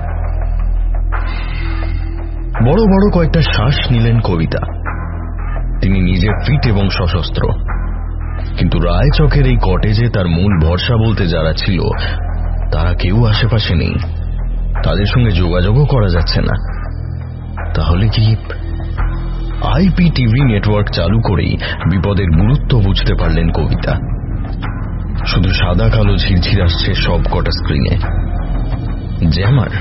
বড় বড় কয়েকটা শ্বাস নিলেন কবিতা। তিনি নিজে ফিট এবং সশস্ত্র, কিন্তু রায়চকের এই কটেজে তার মূল ভরসা বলতে যারা ছিল তারা কেউ আশেপাশে নেই। তাদের সঙ্গে যোগাযোগও করা যাচ্ছে না। তাহলে কি আইপিটিভি নেটওয়ার্ক চালু করেই বিপদের গুরুত্ব বুঝতে পারলেন কবিতা। শুধু সাদা কালো ঝিরঝির আসছে সব কটা স্ক্রিনে। জ্যামার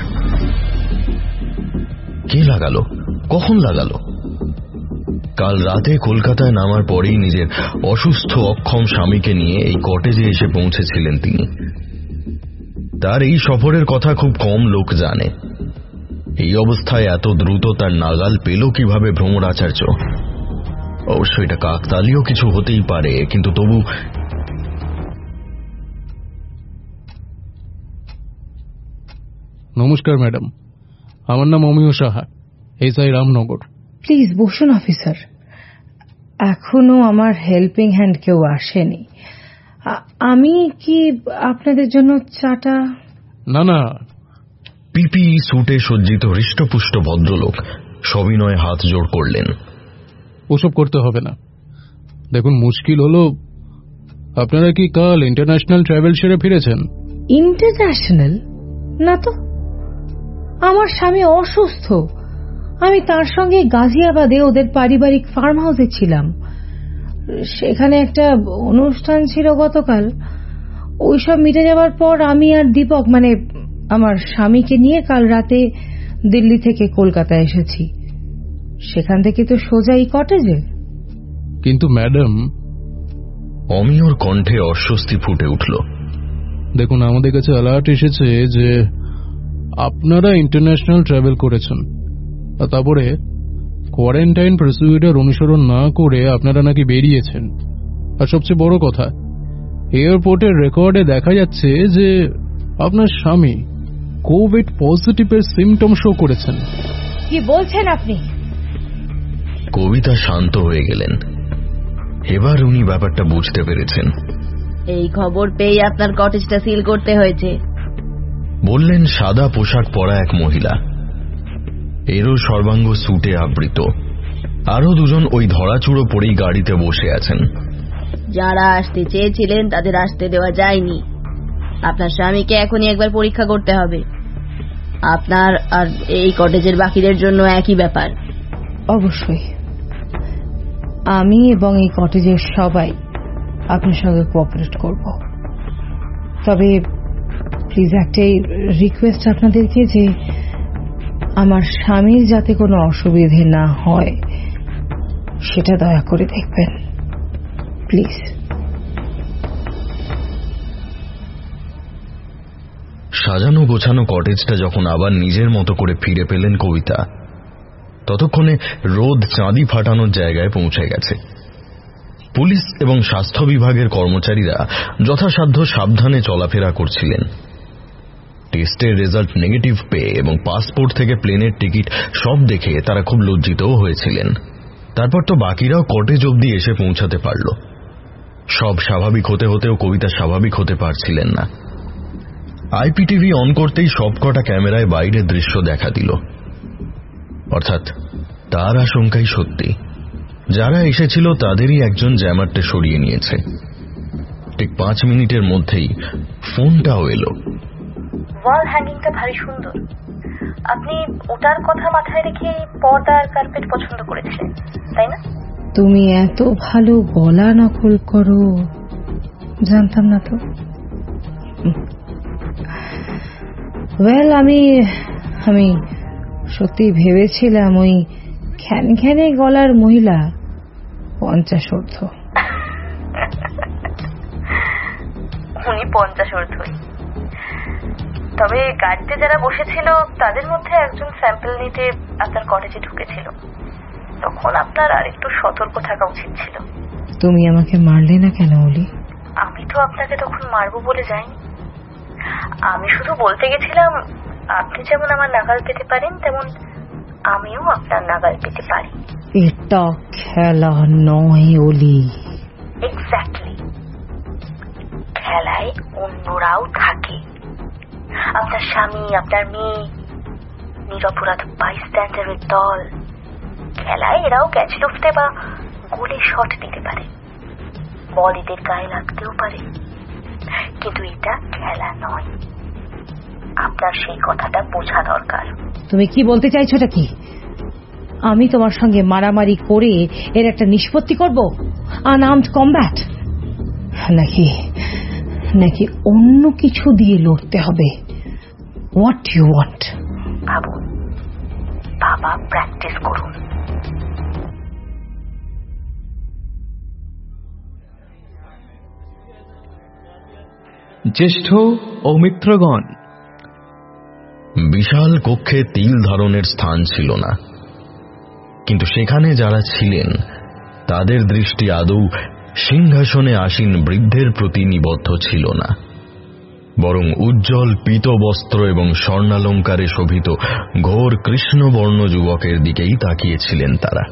কে লাগালো, কখন লাগালো? কাল রাতে কলকাতায় নামার পরেই নিজের অসুস্থ অক্ষম স্বামীকে নিয়ে এই কটেজে এসে পৌঁছেছিলেন তিনি। তার এই সফরের কথা খুব কম লোক জানে। এই অবস্থায় এত দ্রুত তার নাগাল পেল কিভাবে ভ্রমরাচার্য? অবশ্য এটা কাকতালীয় কিছু হতেই পারে, কিন্তু তবু নমস্কার ম্যাডাম, আমার নাম অমিয় সাহা, এসআই রামনগর। প্লিজ বসুন অফিসার। এখনো আমার হেল্পিং হ্যান্ড কেউ আসেনি। আমি কি আপনাদের জন্য চাটা? না না। পিপিই স্যুটে সজ্জিত হৃষ্টপুষ্ট ভদ্রলোক সবিনয়ে হাত জোড় করলেন। ওসব করতে হবে না। দেখুন, মুশকিল হলো, আপনারা কি কাল ইন্টারন্যাশনাল ট্রাভেল সেরে ফিরেছেন? ইন্টারন্যাশনাল না তো, আমার স্বামী অসুস্থ। আমি তার সঙ্গে গাজিয়াবাদে ওদের পারিবারিক ফার্ম হাউসে ছিলাম। সেখানে একটা অনুষ্ঠান ছিল গতকাল। ওইসব মিটে যাওয়ার পর আমি আর দীপক, মানে আমার স্বামীকে নিয়ে কাল রাতে দিল্লি থেকে কলকাতায় এসেছি। সেখান থেকে তো সোজা এই কটেজে। কিন্তু ম্যাডাম, অমিয়র কণ্ঠে অস্বস্তি ফুটে উঠল। দেখুন, আমাদের কাছে অ্যালার্ট এসেছে যে আপনারা ইন্টারন্যাশনাল ট্রাভেল করেছেন, আর তারপরে কোয়ারেন্টাইন প্রসিডিউর অনুসরণ না করে আপনারা নাকি বেরিয়েছেন। আর সবচেয়ে বড় কথা, এয়ারপোর্টের রেকর্ডে দেখা যাচ্ছে যে আপনার স্বামী কোভিড পজিটিভের সিমটম শো করেছেন। কি বলছেন আপনি? কবিতা শান্ত হয়ে গেলেন। এবার উনি ব্যাপারটা বুঝতে পেরেছেন। এই খবর পেয়ে আপনার কটেজটা সিল করতে হয়েছে, বললেন সাদা পোশাক পরা এক মহিলা। এরও সর্বাঙ্গ স্যুটে আবৃত। আরো দুজন ওই ধরাচুড়ো পরেই গাড়িতে বসে আছেন। যারা আসতে চেয়েছিলেন তাদের আসতে দেওয়া যায়নি। আপনার স্বামীকে এখনই একবার পরীক্ষা করতে হবে। আপনার আর এই কটেজের বাকিদের জন্য একই ব্যাপার। অবশ্যই আমি এবং এই কটেজের সবাই আপনার সঙ্গে কোঅপারেট করব। তবে প্লিজ একটাই রিকোয়েস্ট আপনাদেরকে, যে আমার স্বামীর যাতে কোনো অসুবিধে না হয় সেটা দয়া করে দেখবেন, প্লিজ। সাজানো গোছানো কটেজটা যখন আবার নিজের মতো করে ফিরে পেলেন কবিতা, ততক্ষণে রোদ চাঁদি ফাটানোর জায়গায় পৌঁছে গেছে। পুলিশ এবং স্বাস্থ্য বিভাগের কর্মচারীরা যথাসাধ্য সাবধানে চলাফেরা করছিলেন। টেস্টের রেজাল্ট নেগেটিভ পেয়ে এবং পাসপোর্ট থেকে প্লেনের টিকিট সব দেখে তারা খুব লজ্জিতও হয়েছিলেন। তারপর তো বাকিরাও কটেজ অবধি এসে পৌঁছাতে পারল। সব স্বাভাবিক হতে হতেও কবিতা স্বাভাবিক হতে পারছিলেন না। আইপিটিভি অন করতেই সবকটা ক্যামেরায় বাইরের দৃশ্য দেখা দিল। অর্থাৎ তার আশঙ্কাই সত্যি। যারা এসেছিল তাদেরই একজন জ্যামারটা সরিয়ে নিয়েছে। ঠিক 5 মিনিটের মধ্যেই ফোনটাও এলো। ওয়াল হ্যাঙ্গিংটা ভারী সুন্দর। আপনি ওটার কথা মাথায় রেখে পর্দা আর কার্পেট পছন্দ করেছিলেন, তাই না? তুমি এত ভালো গলা নকল করো, জানতাম না তো। ওয়েল, আমি সত্যি ভেবেছিলাম ওই খ্যানখ্যানে গলার মহিলা 50 ঊর্ধ্ব। উনি 50 ঊর্ধ্বই। তবে গাড়িতে যারা বসেছিল তাদের মধ্যে একজন স্যাম্পল নিতে আপনার কলেজে ঢুকেছিল। তখন আপনার আর একটু সতর্ক থাকা উচিত ছিল। তুমি আমাকে মারলে না কেন অলি? আমি তো আপনাকে তখন মারবো বলে যাইনি। আমি শুধু বলতে গেছিলাম, আপনি যেমন আমার নাগাল পেতে পারেন, তেমন আমিও আপনার নাগাল পেতে পারি। এটা খেলা নয় অলি। এক্স্যাক্টলি, খেলায় অন্যরাও থাকে, আপনার স্বামী, আপনার মেয়ে, নিরপরাধ বাইস্ট্যান্ডারের দল। খেলায় এরাও ক্যাচ লুফতে বা গোলে শট দিতে পারে, বল এদের গায়ে লাগতেও পারে, কিন্তু এটা খেলা নয়। আপনার সেই কথাটা বোঝা দরকার। তুমি কি বলতে চাইছোটা কি? আমি তোমার সঙ্গে মারামারি করে এর একটা নিষ্পত্তি করব, আনআর্মড কমব্যাট, নাকি অন্য কিছু দিয়ে লড়তে হবে? What you want? ভাবুন, বাবা, প্র্যাকটিস করুন। জ্যেষ্ঠ ও মিত্রগণ, বিশাল কক্ষে তিল ধারণের স্থান ছিল না, কিন্তু সেখানে যারা ছিলেন তাদের দৃষ্টি আদৌ সিংহাসনে আসীন বৃদ্ধের প্রতি নিবদ্ধ ছিল না, বরং উজ্জ্বল পীতবস্ত্র এবং স্বর্ণালঙ্কারে শোভিত ঘোর কৃষ্ণবর্ণ যুবকের দিকেই তাকিয়েছিলেন তারা।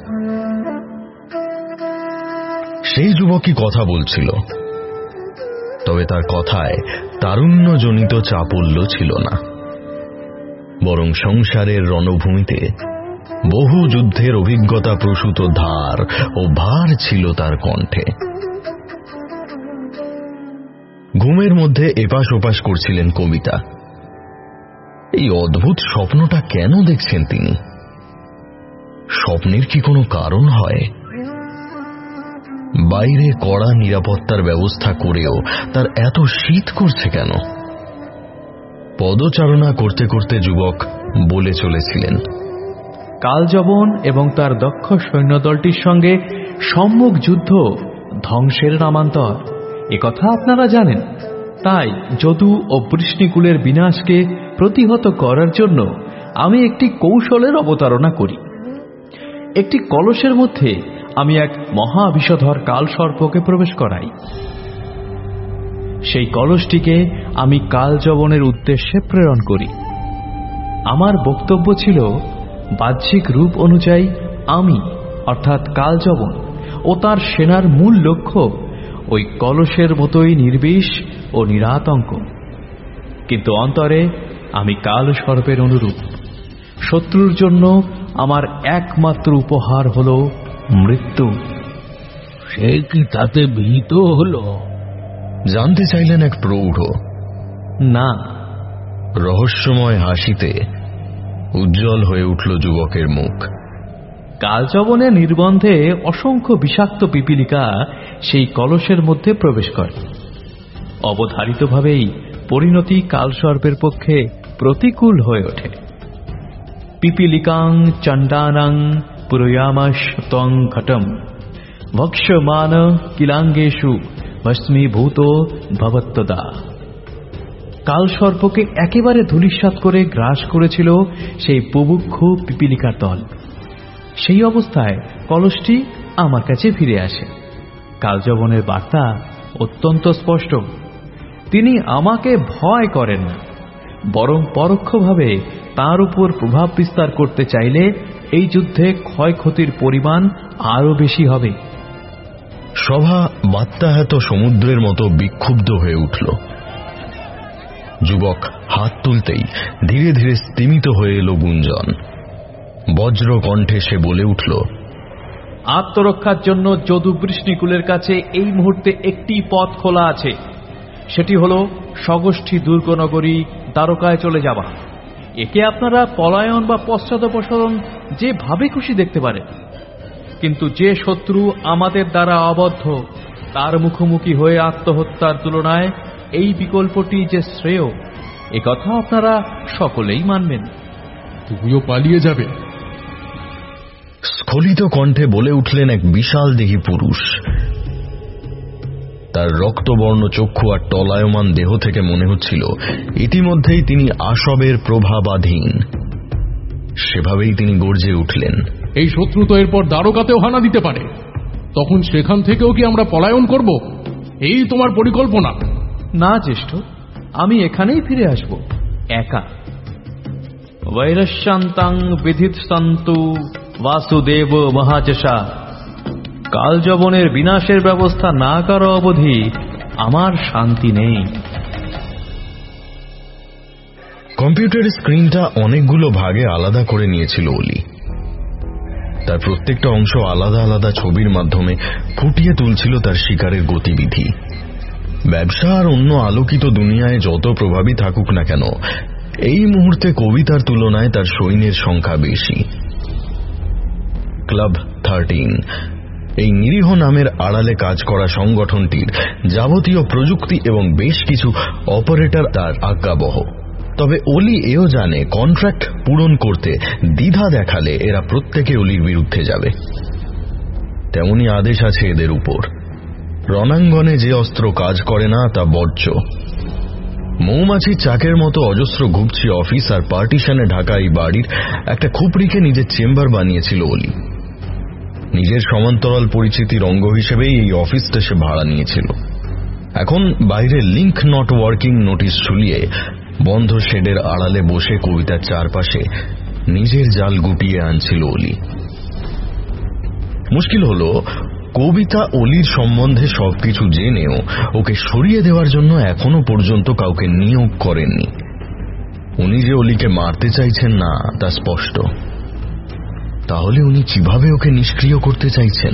সেই যুবকই কথা বলছিল, তবে তার কথায় তারুণ্যজনিত চাপল্য ছিল না, বরং সংসারের রণভূমিতে বহু যুদ্ধের অভিজ্ঞতা প্রসূত ধার ও ভার ছিল তার কণ্ঠে। ঘুমের মধ্যে এপাশ ওপাশ করছিলেন কবিতা। এই অদ্ভুত স্বপ্নটা কেন দেখছেন তিনি? স্বপ্নের কি কোনো কারণ হয়? বাইরে কড়া নিরাপত্তার ব্যবস্থা করেও তার এত শীত করছে কেন? পদচারণা করতে করতে যুবক বলে চলেছিলেন, কালযবন এবং তার দক্ষ সৈন্যদলটির সঙ্গে সম্মুখ যুদ্ধ ধ্বংসের নামান্তর, একথা আপনারা জানেন। তাই যদু ও বৃষ্ণিকুলের বিনাশকে প্রতিহত করার জন্য আমি একটি কৌশলের অবতারণা করি। একটি কলসের মধ্যে আমি এক মহাবিষধর কালসর্পকে প্রবেশ করাই। সেই কলসটিকে আমি কালযবনের উদ্দেশ্যে প্রেরণ করি। আমার বক্তব্য ছিল, বাহ্যিক রূপ অনুযায়ী আমি অর্থাৎ কালযবন ও তার সেনার মূল লক্ষ্য ওই কলসের মতোই নির্বিষ ও নিরাতঙ্ক, কিন্তু অন্তরে আমি কালসর্পের অনুরূপ। শত্রুর জন্য আমার একমাত্র উপহার হল মৃত্যু। সে কি তাতে ভীত হল? জানতে চাইলেন এক প্রৌঢ়। না। রহস্যময় হাসিতে উজ্জ্বল হয়ে উঠল যুবকের মুখ। কালযবনে নির্বন্ধে অসংখ্য বিষাক্ত পিপীলিকা সেই কলসের মধ্যে প্রবেশ করে। অবধারিতভাবেই পরিণতি কালসর্পের পক্ষে প্রতিকূল হয়ে ওঠে। পিপীলিকাং চণ্ডানাং পুরয়ামাস তং ঘটম ভক্ষ্যমান কিলাঙ্গেষু ভস্মীভূত ভবত্তদা। কালসর্পকে একেবারে ধূলিসাৎ করে গ্রাস করেছিল সেই বুভুক্ষু পিপীলিকার দল। সেই অবস্থায় কলসটি আমার কাছে ফিরে আসে। কালযবনের বার্তা অত্যন্ত স্পষ্ট। তিনি আমাকে ভয় করেন না, বরং পরোক্ষভাবে তার উপর প্রভাব বিস্তার করতে চাইলে এই যুদ্ধে ক্ষয়ক্ষতির পরিমাণ আরো বেশি হবে। সভা বাত্যাহত সমুদ্রের মতো বিক্ষুব্ধ হয়ে উঠল। যুবক হাত তুলতেই ধীরে ধীরে স্তিমিত হয়ে এলো গুঞ্জন। বজ্র কণ্ঠে সে বলে উঠল, আত্মরক্ষার জন্য যদু বৃষ্ণিকুলের কাছে এই মুহূর্তে একটি পথ খোলা আছে। সেটি হল স্বগোষ্ঠী দুর্গনগরী দ্বারকায় চলে যাওয়া। একে আপনারা পলায়ন বা পশ্চাদপসরণ যেভাবে খুশি দেখতে পারেন, কিন্তু যে শত্রু আমাদের দ্বারা আবদ্ধ তার মুখোমুখি হয়ে আত্মহত্যার তুলনায় এই বিকল্পটি যে শ্রেয়, একথা আপনারা সকলেই মানবেন। তুমিও পালিয়ে যাবে? স্খলিত কণ্ঠে বলে উঠলেন এক বিশাল দেহী পুরুষ। তার রক্তবর্ণ চক্ষু আর টলায়মান দেহ থেকে মনে হচ্ছিল ইতিমধ্যেই তিনি আসবের প্রভাবাধীন। সেভাবেই তিনি গর্জে উঠলেন, এই শত্রু তো এরপর দ্বারকাতেও হানা দিতে পারে, তখন সেখান থেকেও কি আমরা পলায়ন করব? এই তোমার পরিকল্পনা? না জ্যেষ্ঠ, আমি এখানেই ফিরে আসব, একা। বৈরস্যান্তাং বিধিৎসন্তু বাসুদেব মহাযশা। কালযবনের বিনাশের ব্যবস্থা না করা অবধি আমার শান্তি নেই। কম্পিউটারের স্ক্রিনটা অনেকগুলো ভাগে আলাদা করে নিয়েছিল অলি। তার প্রত্যেকটা অংশ আলাদা আলাদা ছবির মাধ্যমে ফুটিয়ে তুলছিল তার শিকারের গতিবিধি। ব্যবসা আর অন্য আলোকিত দুনিয়ায় যত প্রভাবই থাকুক না কেন, এই মুহূর্তে কবিতার তুলনায় তার সৈন্যের সংখ্যা বেশি। ক্লাব 13 এই নিরীহ নামের আড়ালে কাজ করা সংগঠনটির যাবতীয় প্রযুক্তি এবং বেশ কিছু অপারেটর তার আজ্ঞাবহ। তবে অলি এও জানে কন্ট্রাক্ট পূরণ করতে দ্বিধা দেখালে এরা প্রত্যেকে অলির বিরুদ্ধে যাবে। তেমনি আদেশ আছে এদের উপর। রণাঙ্গনে যে অস্ত্র কাজ করে না তা বর্জ্য। মৌমাছি চাকের মতো অজস্র ঘুপছি অফিস আর পার্টিশনে ঢাকা এই বাড়ির একটা খুপড়িকে নিজের চেম্বার বানিয়েছিল অলি। নিজের সমান্তরাল পরিচিতির অঙ্গ হিসেবেই এই অফিসটা সে ভাড়া নিয়েছিল। এখন বাইরে লিঙ্ক নট ওয়ার্কিং নোটিশ ঝুলিয়ে বন্ধ শেডের আড়ালে বসে কবিতার চারপাশে নিজের জাল গুটিয়ে আনছিল অলি। মুশকিল হলো, কবিতা অলির সম্বন্ধে সবকিছু জেনেও ওকে সরিয়ে দেওয়ার জন্য এখনো পর্যন্ত কাউকে নিয়োগ করেননি। উনি যে অলিকে মারতে চাইছেন না তা স্পষ্ট। তাহলে উনি কিভাবে ওকে নিষ্ক্রিয় করতে চাইছেন?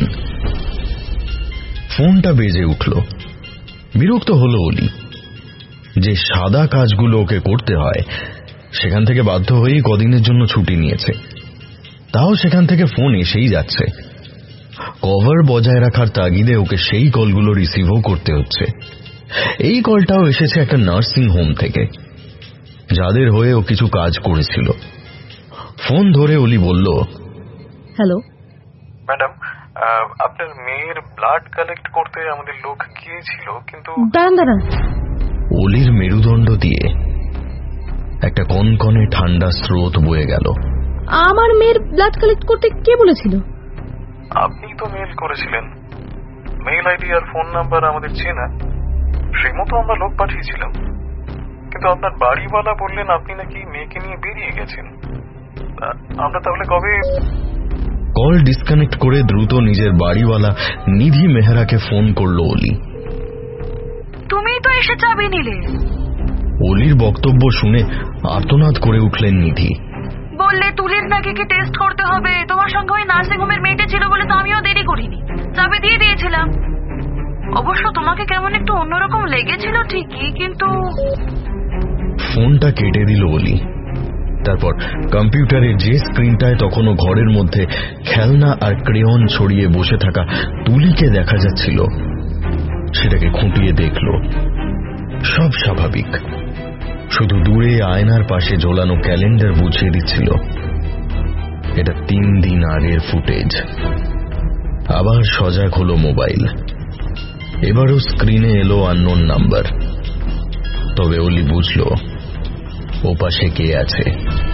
ফোনটা বেজে উঠল। বিরক্ত হলো অলি। যে সাদা কাজগুলো ওকে করতে হয় সেখান থেকে বাধ্য হয়েই কদিনের জন্য ছুটি নিয়েছে। তাও সেখান থেকে ফোন এসেই যাচ্ছে। কভার বজায় রাখার তাগিদে ওকে সেই কলগুলো রিসিভও করতে হচ্ছে। এই কলটাও এসেছে একটা নার্সিং হোম থেকে, যাদের হয়ে ও কিছু কাজ করেছিল। ফোন ধরে অলি বলল, হ্যালো ম্যাডাম, আপনার মেয়ের ব্লাড কালেক্ট করতে আমাদের লোক গিয়েছিল, কিন্তু দাঁড়ান। অলির মেরুদণ্ড দিয়ে একটা কনকনে ঠান্ডা স্রোত বয়ে গেল। আমার মেয়ের ব্লাড কালেক্ট করতে কে বলেছিল? আপনি তো মেল করেছিলেন। মেল আইডি আর ফোন নাম্বার আমাদের চেনা, সেই মতো আমরা লোক পাঠিয়েছিলাম। কিন্তু আপনার বাড়িওয়ালা বললেন আপনি নাকি মেয়েকে নিয়ে বেরিয়ে গেছেন। আমরা তাহলে কবে? কল ডিসকানেক্ট করে দ্রুত নিজের বাড়িওয়ালা নিধি মেহরাকে ফোন করল অলি। তুমি তো এসে চাবি নিলে। অলির বক্তব্য শুনে আর্তনাদ করে উঠলেন নিধি। বললে তুলির নাকি কি টেস্ট করতে হবে। তোমার সঙ্গে ওই নার্সিং হোমের মেয়েটা ছিল বলে তো আমিও দেরি করিনি, চাবি দিয়ে দিয়েছিলাম। অবশ্য তোমাকে কেমন একটু অন্যরকম লেগেছিল ঠিকই, কিন্তু ফোনটা কেটে দিল অলি। তারপর কম্পিউটারের যে স্ক্রিনটায় তখনও ঘরের মধ্যে খেলনা আর ক্রেয়ন ছড়িয়ে বসে থাকা তুলিকে দেখা যাচ্ছিল, সেটাকে খুঁটিয়ে দেখল। সব স্বাভাবিক, শুধু দূরে আয়নার পাশে ঝোলানো ক্যালেন্ডার বুঝিয়ে দিচ্ছিল এটা 3 দিন আগের ফুটেজ। আবার সজাগ হলো মোবাইল। এবারও স্ক্রিনে এলো আননোন নাম্বার। তবে অলি বুঝল ওপাশে কে আছে।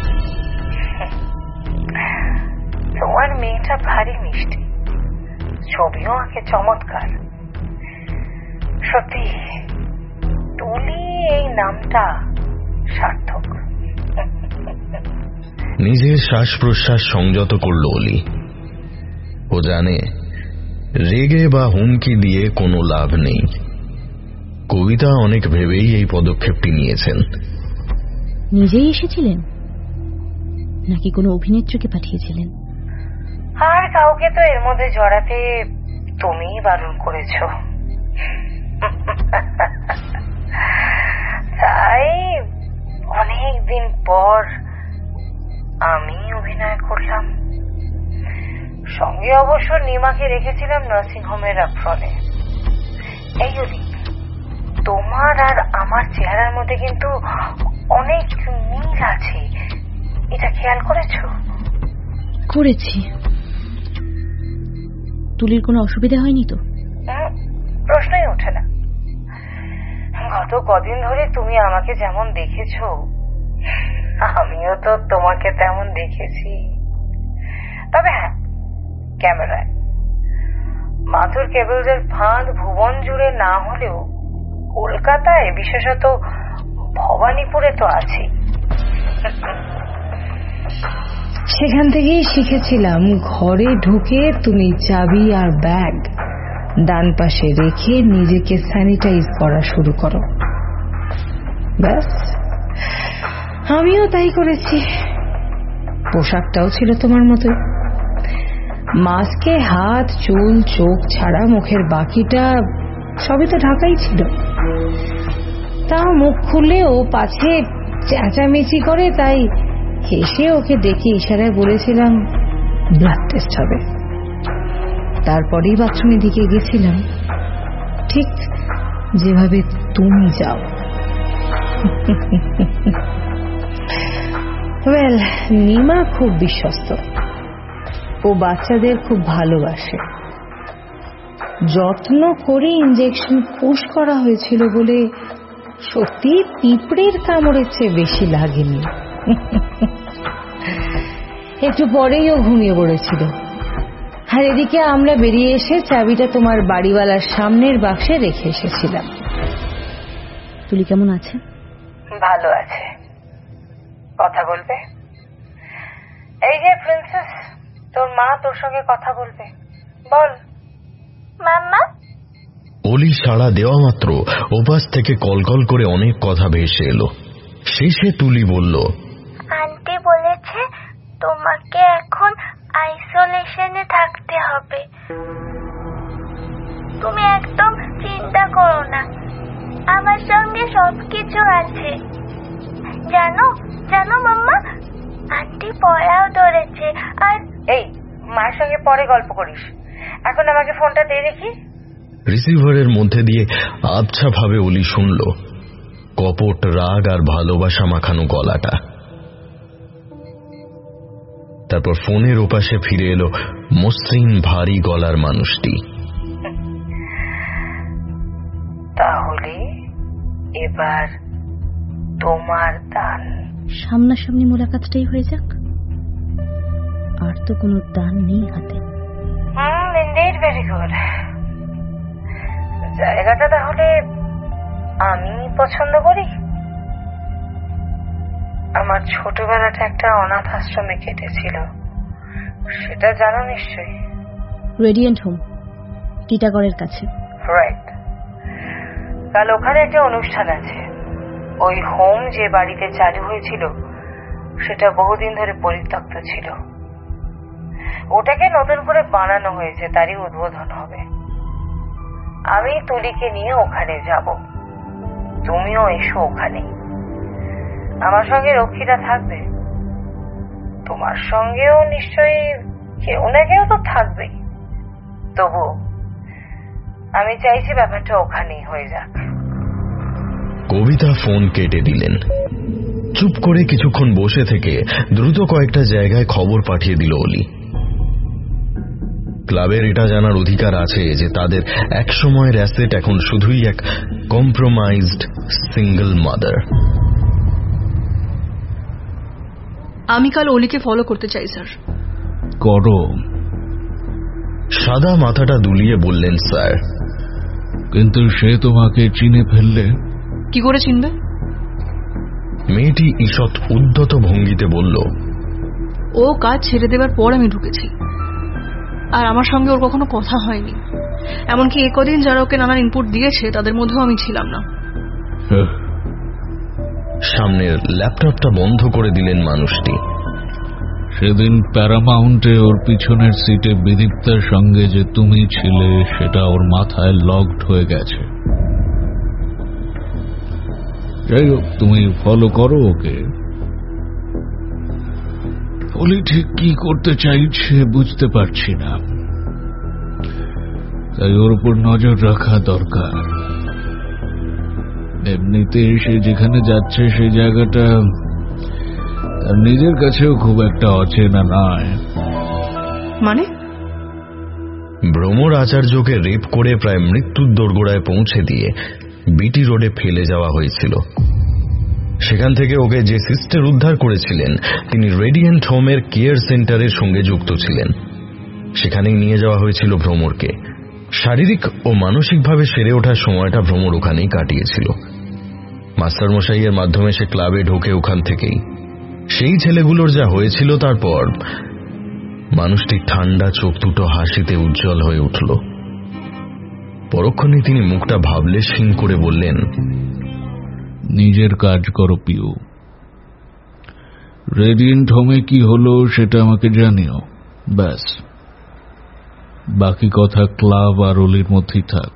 তোমার মেয়েটা ভারী মিষ্টি, ছবিও আঁকে চমৎকার। সত্যি তুলি এই নামটা সার্থক। নিজের শ্বাস প্রশ্বাস সংযত করল অলি। ও জানে রেগে বা হুমকি দিয়ে কোনো লাভ নেই। কবিতা অনেক ভেবেই এই পদক্ষেপটি নিয়েছেন। নিজেই এসেছিলেন নাকি কোনো অভিনেত্রীকে পাঠিয়েছিলেন? আর কাউকে তো এর মধ্যে জড়াতে তুমিই বারণ করেছ। তাই অনেক দিন পর আমি অভিনয় করলাম। সঙ্গে অবশ্য নিমাকে রেখেছিলাম নার্সিং হোমের অ্যাপ্রনে। এই অলি, তোমার আর আমার চেহারার মধ্যে কিন্তু অনেক মিল আছে, এটা খেয়াল করেছো? করেছি। তুলির কোনো অসুবিধা হয়নি তো? প্রশ্নই ওঠে না। গত কদিন ধরে তুমি আমাকে যেমন দেখেছো, আমিও তো তোমাকে তেমন দেখেছি। তবে হ্যাঁ, ক্যামেরায় মাথুর কেবলসের ফাঁদ ভুবন জুড়ে না হলেও কলকাতায়, বিশেষত ভবানীপুরে তো আছে। সেখান থেকেই শিখেছিলাম ঘরে ঢুকে তুমি চাবি আর ব্যাগ ডান পাশে রেখে নিজেকে স্যানিটাইজ করা শুরু করো। ব্যাস, আমিও তাই করেছি। পোশাকটাও ছিল তোমার মতোই, মাস্কে হাত, চুল, চোখ ছাড়া মুখের বাকিটা সবই তো ঢাকাই ছিল। তাও মুখ খুললে ও পাছে চেঁচামেচি করে, তাই হেসে ওকে ডেকে ইশারায় বলেছিলাম ব্লাড টেস্ট হবে। তারপরেই বাথরুমের দিকে গেছিলাম, ঠিক যেভাবে তুমি যাও। ওয়েল, নিমা খুব বিশ্বস্ত, ও বাচ্চাদের খুব ভালোবাসে। যত্ন করে ইঞ্জেকশন পুশ করা হয়েছিল বলে সত্যি পিঁপড়ের কামড়ের চেয়ে বেশি লাগেনি। একটু পরেই ও ঘুমিয়ে পড়েছিল, আর এদিকে আমরা বেরিয়ে এসে চাবিটা তোমার বাড়িওয়ালার সামনের বাক্সে রেখে এসেছিলাম। তুলি কেমন আছে? ভালো আছে। কথা বলবে? এই যে প্রিন্সেস, তোর মা তোর সঙ্গে কথা বলবে, বল। মাম্মা। অলি সাড়া দেওয়া মাত্র ওপাশ থেকে কলকল করে অনেক কথা ভেসে এলো। শেষে তুলি বলল, আন্টি বলেছে তোমাকে এখন আইসোলেশনে থাকতে হবে। তুমি একদম চিন্তা করো না, আমার সঙ্গে সবকিছু আছে। জানো জানো মাম্মা, আন্টি পড়াও ধরেছে। আর এই, মায়ের সঙ্গে পরে গল্প করিস, এখন আমাকে ফোনটা দিয়ে দেখি। রিসিভারের মধ্যে দিয়ে আবছা ভাবে অলি শুনল কপট রাগ আর ভালোবাসা মাখানো গলাটা। তারপর ফোনের ওপাশে ফিরে এলো মসৃণ ভারী গলার মানুষটি। তাহলে এবার তোমার দান। সামনাসামনি মোলাকাতটাই হয়ে যাক, আর তো কোনো দান নেই হাতে। Indeed, very good. জায়গাটা তাহলে আমি পছন্দ করি। আমার ছোটবেলাটা একটা অনাথ আশ্রমে কেটেছিল, সেটা জানো নিশ্চয়ই। রেডিয়েন্ট হোম, টিটাগড়ের কাছে। রাইট। কাল ওখানে একটা অনুষ্ঠান আছে। ওই হোম যে বাড়িতে চালু হয়েছিল সেটা বহুদিন ধরে পরিত্যক্ত ছিল। ওটাকে নতুন করে বানানো হয়েছে, তারই উদ্বোধন হবে। আমি তুলিকে নিয়ে ওখানে যাব, তুমিও এসো ওখানে। আমার সঙ্গে রক্ষীরা থাকবে, তোমার সঙ্গেও নিশ্চয়ই কেউ না কেউ তো থাকবেই। তবু আমি চাইছি ব্যাপারটা ওখানেই হয়ে যাক। কবিতা ফোন কেটে দিলেন। চুপ করে কিছুক্ষণ বসে থেকে দ্রুত কয়েকটা জায়গায় খবর পাঠিয়ে দিল অলি। ক্লাবের এটা জানার অধিকার আছে যে তাদের এক সময়ের অ্যাসেট এখন শুধুই এক কম্প্রোমাইজড সিঙ্গল মাদার। আমি কাল অলিকে ফলো করতে চাই স্যার। করো। সাদা মাথাটা দুলিয়ে বললেন, স্যার। কিন্তু সে তোমাকে চিনে ফেললে? কি করে চিনবে? মেয়েটি ঈষৎ উদ্ধত ভঙ্গিতে বলল, ও কাজ ছেড়ে দেবার পর আমি ঢুকেছি, আর আমার সঙ্গে ওর কখনো কথা হয়নি। এমনকি একদিন যারা ওকে নানান ইনপুট দিয়েছে তাদের মধ্যেও আমি ছিলাম না। সামনের ল্যাপটপটা বন্ধ করে দিলেন মানুষটি। সেদিন প্যারামাউন্টে ওর পিছনের সিটে বিদীপ্তার সঙ্গে যে তুমি ছিলে সেটা ওর মাথায় লগড হয়ে গেছে। যাই হোক, তুমি ফলো করো ওকে। অলি ঠিক কি করতে চাইছে বুঝতে পারছি না, তাই ওর উপর নজর রাখা দরকার। এমনিতে সে যেখানে যাচ্ছে সেই জায়গাটা তার নিজের কাছেও খুব একটা অচেনা নয়। মানে? ভ্রমর আচার্যকে রেপ করে প্রায় মৃত্যুর দোরগোড়ায় পৌঁছে দিয়ে বিটি রোডে ফেলে যাওয়া হয়েছিল। সেখান থেকে ওকে যে সিস্টার উদ্ধার করেছিলেন তিনি রেডিয়েন্ট হোমের কেয়ার সেন্টারের সঙ্গে যুক্ত ছিলেন। সেখানেই নিয়ে যাওয়া হয়েছিল ভ্রমরকে। শারীরিক ও মানসিকভাবে সেরে ওঠার সময়টা ভ্রমর ওখানেই কাটিয়েছিল। মাস্টারমশাইয়ের মাধ্যমে সে ক্লাবে ঢোকে ওখান থেকেই। সেই ছেলেগুলোর যা হয়েছিল তারপর মানুষটির ঠান্ডা চোখ দুটো হাসিতে উজ্জ্বল হয়ে উঠল। পরক্ষণে তিনি মুখটা ভাবলে সিং করে বললেন, নিজের কাজ করো পিউ। রেডিয়েন্ট হোমে কি হলো সেটা আমাকে জানিও, ব্যাস। বাকি কথা ক্লাব আর অলির মধ্যেই থাক।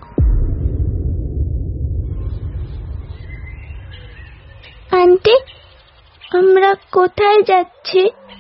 আন্টি, আমরা কোথায় যাচ্ছি?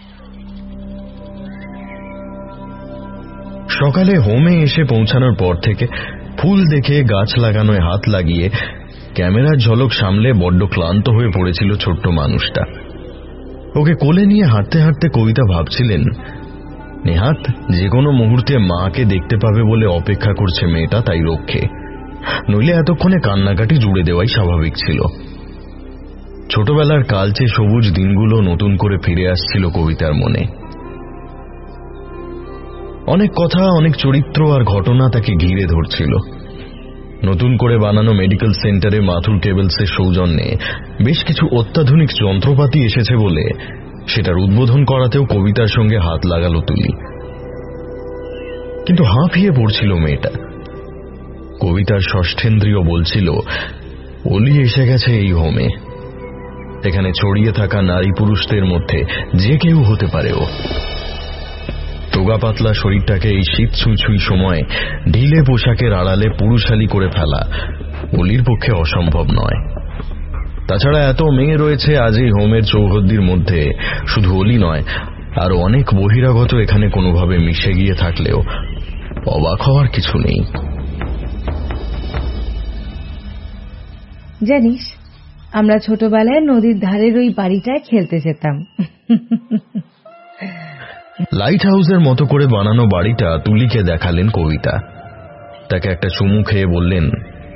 সকালে হোমে এসে পৌঁছানোর পর থেকে ফুল দেখে গাছ লাগানোয় হাত লাগিয়ে ক্যামেরার ঝলক সামলে বড্ড ক্লান্ত হয়ে পড়েছিল ছোট্ট মানুষটা। ওকে কোলে নিয়ে হাঁটতে হাঁটতে কবিতা ভাবছিলেন, নেহাত যে কোনো মুহূর্তে মাকে দেখতে পাবে বলে অপেক্ষা করছে মেয়েটা, তাই রক্ষে, নইলে এতক্ষণে কান্নাকাটি জুড়ে দেওয়াই স্বাভাবিক ছিল। ছোটবেলার কালচে সবুজ দিনগুলো নতুন করে ফিরে আসছিল কবিতার মনে। অনেক কথা, অনেক চরিত্র আর ঘটনা তাকে ঘিরে ধরছিল। নতুন করে বানানো মেডিকেল সেন্টারে মাথুর কেবলসের সৌজন্যে বেশ কিছু অত্যাধুনিক যন্ত্রপাতি এসেছে বলে সেটার উদ্বোধন করাতেও কবিতার সঙ্গে হাত লাগালো তুলি। কিন্তু হাঁফিয়ে পড়ছিল মেয়েটা। কবিতার ষষ্ঠেন্দ্রিয় বলছিল, অলি এসে গেছে এই হোমে। এখানে ছড়িয়ে থাকা নারী পুরুষদের মধ্যে যে কেউ হতে পারে ও। তোগা পাতলা শরীরটাকে এই শীত ছুঁই ছুঁই সময় ঢিলে পোশাকের আড়ালে পুরুষালী করে ফেলা অলির পক্ষে অসম্ভব নয়। তাছাড়া এত মেয়ে রয়েছে আজ এই হোমের চৌহদ্দির মধ্যে, শুধু অলি নয়, আরো অনেক বহিরাগত এখানে কোনোভাবে মিশে গিয়ে থাকলেও অবাক হওয়ার কিছু নেই। জানিস, আমরা ছোটবেলায় নদীর ধারের ওই বাড়িটায় খেলতে যেতাম। লাইট হাউসের মতো করে বানানো বাড়িটা তুলিকে দেখালেন কবিতা। তাকে একটা চুমু খেয়ে বললেন,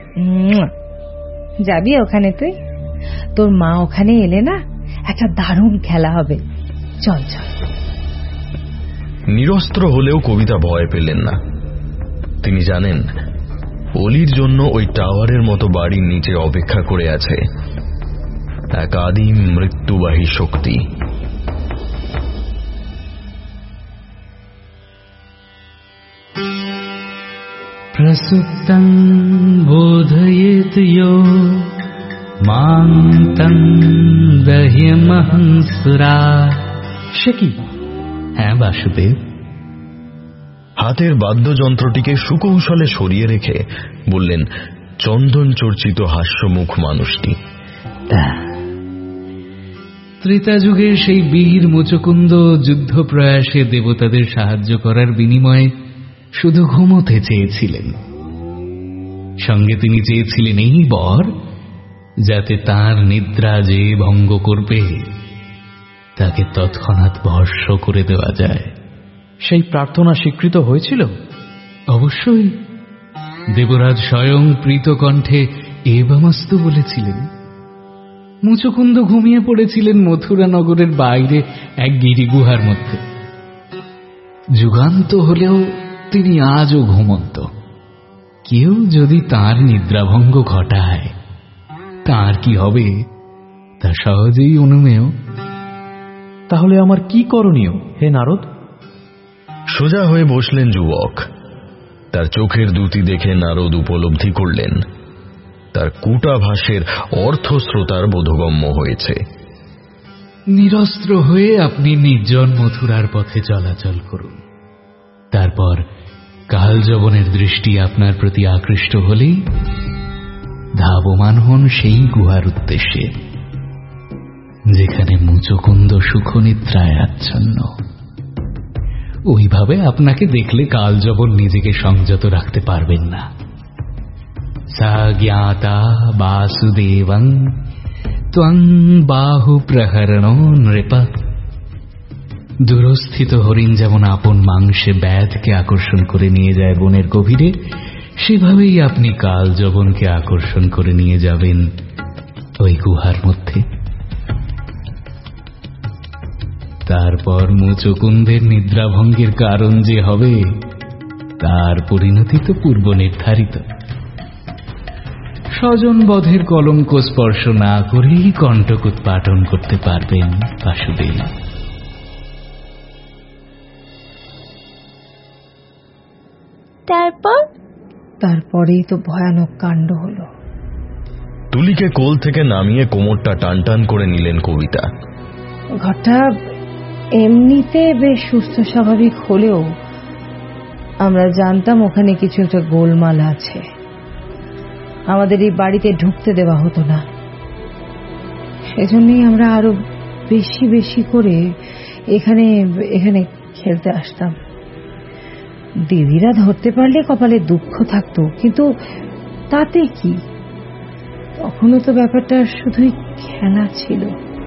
যাবি ওখানে? তুই, তোর মা ওখানে এলে না একটা দারুণ খেলা হবে, চল চল। নিরস্ত্র হলেও কবিতা ভয় পেলেন না। তিনি জানেন অলির জন্য ওই টাওয়ারের মতো বাড়ির নিচে অপেক্ষা করে আছে এক আদিম মৃত্যুবাহী শক্তি। প্রসুপ্তং বোধয়েত ইয়ো মাং তং দহ্যমহং সুরা। সে কি? হ্যাঁ বাসুদেব। হাতের বাদ্যযন্ত্রটিকে সুকৌশলে সরিয়ে রেখে বললেন চন্দন চর্চিত হাস্যমুখ মানুষটি। ত্রেতা যুগের সেই বীর মুচকুন্দ যুদ্ধ প্রয়াসে দেবতাদের সাহায্য করার বিনিময়ে শুধু ঘুমোতে চেয়েছিলেন। সঙ্গে তিনি চেয়েছিলেন এই বর, যাতে তার নিদ্রা যে ভঙ্গ করবে তাকে তৎক্ষণাৎ ভস্ম করে দেওয়া যায়। সেই প্রার্থনা স্বীকৃত হয়েছিল? অবশ্যই। দেবরাজ স্বয়ং প্রীত কণ্ঠে এবামস্তু বলেছিলেন। মুচকুন্দ ঘুমিয়ে পড়েছিলেন মথুরা নগরের বাইরে এক গিরিগুহার মধ্যে। যুগান্ত হলেও তিনি আজও ঘুমন্ত। কেউ যদি তার নিদ্রাভঙ্গ ঘটায় তার কি হবে তা সহজেই অনুমেয়। তাহলে আমার কি করণীয় হে নারদ? সোজা হয়ে বসলেন যুবক। তার চোখের দুটি দেখে নারদ উপলব্ধি করলেন তার কূটাভাসের অর্থ শ্রোতার বোধগম্য হয়েছে। নিরস্ত্র হয়ে আপনি নির্জন মথুরার পথে চলাচল করুন। তারপর কালযবনের দৃষ্টি আপনার প্রতি আকৃষ্ট হলেই ধাবমান হন সেই গুহার উদ্দেশ্যে, যেখানে মুচকুন্দ সুখনিদ্রায় আচ্ছন্ন। ওইভাবে আপনাকে দেখলে কালযবন নিজেকে সংযত রাখতে পারবেন না। সা জ্ঞাতা বাসুদেবং ত্বং বাহু প্রহরণ নৃপ। দূরস্থিত হরিণ যেমন আপন মাংসে ব্যাধকে আকর্ষণ করে নিয়ে যায় বনের গভীরে, সেভাবেই আপনি কালযবনকে আকর্ষণ করে নিয়ে যাবেন ওই গুহার মধ্যে। তারপর মুচকুন্দের নিদ্রাভঙ্গের কারণ যে হবে তার পরিণতি তো পূর্ব নির্ধারিত। স্বজনবধের কলঙ্ক স্পর্শ না করেই কণ্টক উৎপাটন করতে পারবেন বাসুদেব। তারপরেই তো ভয়ানক কাণ্ড হলো। তুলিকে কোল থেকে নামিয়ে কোমরটা টান টান করে নিলেন কবিতা। ঘরটা এমনিতে বেশ সুস্থ স্বাভাবিক হলেও আমরা জানতাম ওখানে কিছু একটা গোলমাল আছে। আমাদের এই বাড়িতে ঢুকতে দেওয়া হতো না, সেজন্যই আমরা আরো বেশি বেশি করে এখানে এখানে খেলতে আসতাম। দিদিরা ধরতে পারলে কপালে দুঃখ থাকতো, কিন্তু তাতে কি, তখনও তো ব্যাপারটা শুধুই খেলা ছিল।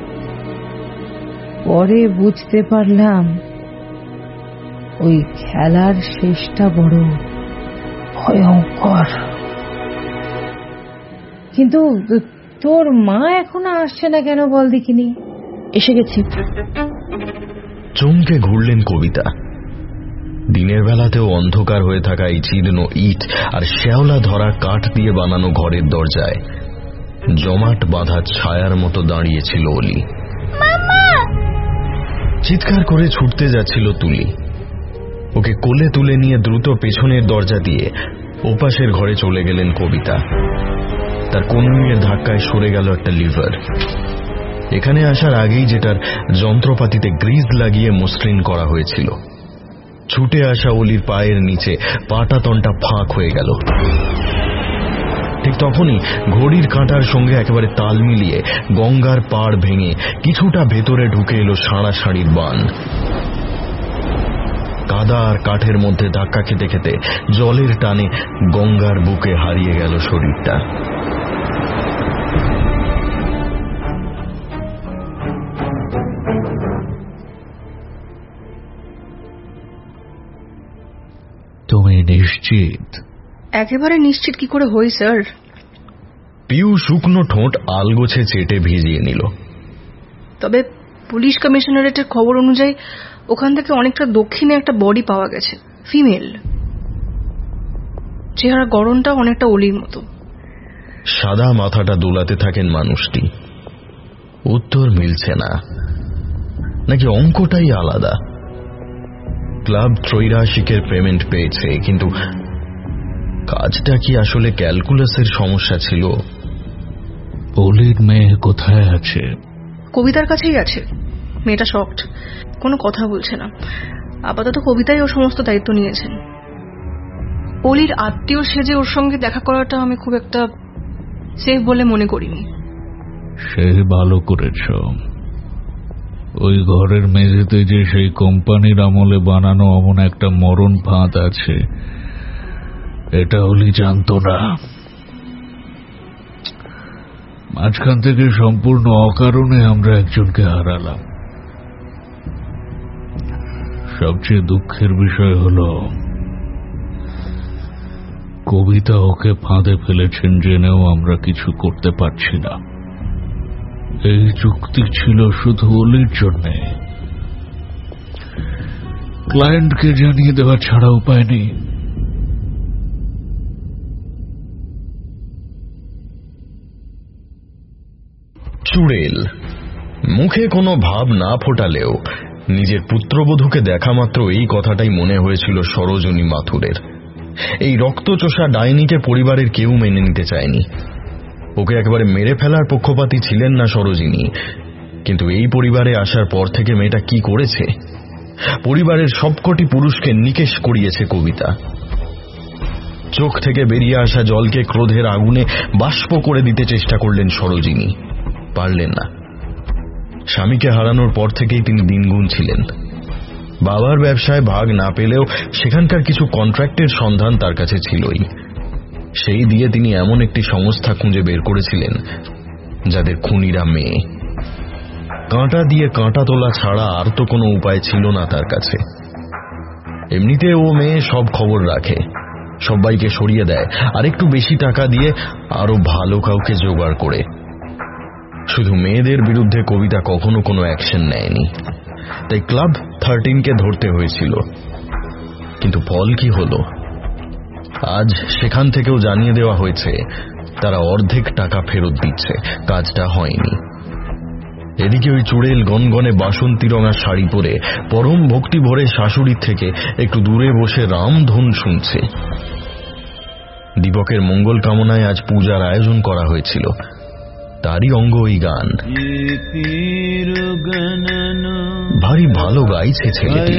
পরে বুঝতে পারলাম ওই খেলার শেষটা বড় ভয়ঙ্কর। কিন্তু তোর মা এখনো আসছে না কেন বল দেখিনি? এসে গেছি। চমকে ঘুরলেন কবিতা। দিনের বেলাতেও অন্ধকার হয়ে থাকা এই জীর্ণ ইট আর শ্যাওলা ধরা কাঠ দিয়ে বানানো ঘরের দরজায় জমাট বাঁধা ছায়ার মতো দাঁড়িয়েছিল অলি। চিৎকার করে ছুটতে যাচ্ছিল তুলি। ওকে কোলে তুলে নিয়ে দ্রুত পেছনের দরজা দিয়ে ওপাশের ঘরে চলে গেলেন কবিতা। তার কনুইয়ের ধাক্কায় সরে গেল একটা লিভার। এখানে আসার আগেই যেটার যন্ত্রপাতিতে গ্রিজ লাগিয়ে মসৃণ করা হয়েছিল। ছুটে আসা অলির পায়ের নিচে পাটাতনটা ফাঁক হয়ে গেল। ঠিক তখনই ঘড়ির কাঁটার সঙ্গে একেবারে তাল মিলিয়ে গঙ্গার পাড় ভেঙে কিছুটা ভেতরে ঢুকে এলো সাঁড়া সাঁড়ির বান। কাদা আর কাঠের মধ্যে ধাক্কা খেতে খেতে জলের টানে গঙ্গার বুকে হারিয়ে গেল শরীরটা। তুমি নিশ্চিত? একেবারে নিশ্চিত কি করে হই স্যার? পিউ শুকনো ঠোঁট আলগোছে চেটে ভিজিয়ে নিল। তবে পুলিশ কমিশনারেটের খবর অনুযায়ী ওখান থেকে অনেকটা দক্ষিণে একটা বডি পাওয়া গেছে, ফিমেল। চেহারা গড়নটা অনেকটা অলির মতো। সাদা মাথাটা দোলাতে থাকেন মানুষটি। উত্তর মিলছে না, নাকি অঙ্কটাই আলাদা? ক্লাব ত্রৈরাশিকের পেমেন্ট পেয়েছে, কিন্তু কাজটা কি আসলে ক্যালকুলাসের সমস্যা ছিল? অলির মেয়ে কোথায় আছে? কবিতার কাছেই আছে। মেয়েটা শকড, কোনো কথা বলছে না। আপাতত কবিতাই ওর সমস্ত দায়িত্ব নিয়েছেন। অলির আত্মীয় সেজে ওর সঙ্গে দেখা করাটা আমি খুব একটা সেফ বলে মনে করিনি। সে ভালো করেছ। ওই ঘরের মেঝেতে যে সেই কোম্পানির আমলে বানানো অমন একটা মরণ ফাঁদ আছে, এটা অলি জানতো না। মাঝখান থেকে সম্পূর্ণ অকারণে আমরা একজনকে হারালাম। সবচেয়ে দুঃখের বিষয় হলো কবিতা ওকে ফাঁদে ফেলেছেন জেনেও আমরা কিছু করতে পারছি না। এই চুক্তি ছিল শুধু অলির জন্যে। ক্লায়েন্টকে জানিয়ে দেওয়া ছাড়া উপায় নেই। চুড়েল মুখে কোনো ভাব না ফোটালেও নিজের পুত্রবধূকে দেখা মাত্র এই কথাটাই মনে হয়েছিল সরোজিনী মাথুরের। এই রক্তচোষা ডাইনিকে পরিবারের কেউ মেনে নিতে চায়নি। ওকে একেবারে মেরে ফেলার পক্ষপাতী ছিলেন না সরোজিনী, কিন্তু এই পরিবারে আসার পর থেকে মেয়েটা কি করেছে? পরিবারের সবকটি পুরুষকে নিকেশ করিয়েছে কবিতা। চোখ থেকে বেরিয়ে আসা জলকে ক্রোধের আগুনে বাষ্প করে দিতে চেষ্টা করলেন সরোজিনী, পারলেন না। স্বামীকে হারানোর পর থেকেই তিনি দিনগুণ ছিলেন। বাবার ব্যবসায় ভাগ না পেলেও সেখানকার কিছু কন্ট্রাক্টের সন্ধান তার কাছে ছিলই। সেই দিয়ে তিনি এমন একটি সংস্থা খুঁজে বের করেছিলেন যাদের খুনিরা মেয়ে। কাঁটা দিয়ে কাঁটা তোলা ছাড়া আর তো কোনো উপায় ছিল না তার কাছে। এমনিতে ও মেয়ে সব খবর রাখে, সবাইকে সরিয়ে দেয়, আর একটু বেশি টাকা দিয়ে আরো ভালো কাউকে জোগাড় করে। শুধু মেয়েদের বিরুদ্ধে কবিতা কখনো কোনো অ্যাকশন নেয়নি, তাই ক্লাব 13কে ধরতে হয়েছিল। কিন্তু ফল কি হলো? আজ সেখান থেকেও জানিয়ে দেওয়া হয়েছে তারা অর্ধেক টাকা ফেরত দিচ্ছে, কাজটা হয়নি। এদিকে ওই চুড়েল গনগনে বাসন্তী রঙা শাড়ি পরে পরম ভক্তি ভরে শাশুড়ির থেকে একটু দূরে বসে রামধুন শুনছে। দীপকের মঙ্গল কামনায় আজ পূজার আয়োজন করা হয়েছিল, তারই অঙ্গ ওই গান। ভারী ভালো গাইছে ছেলেটি,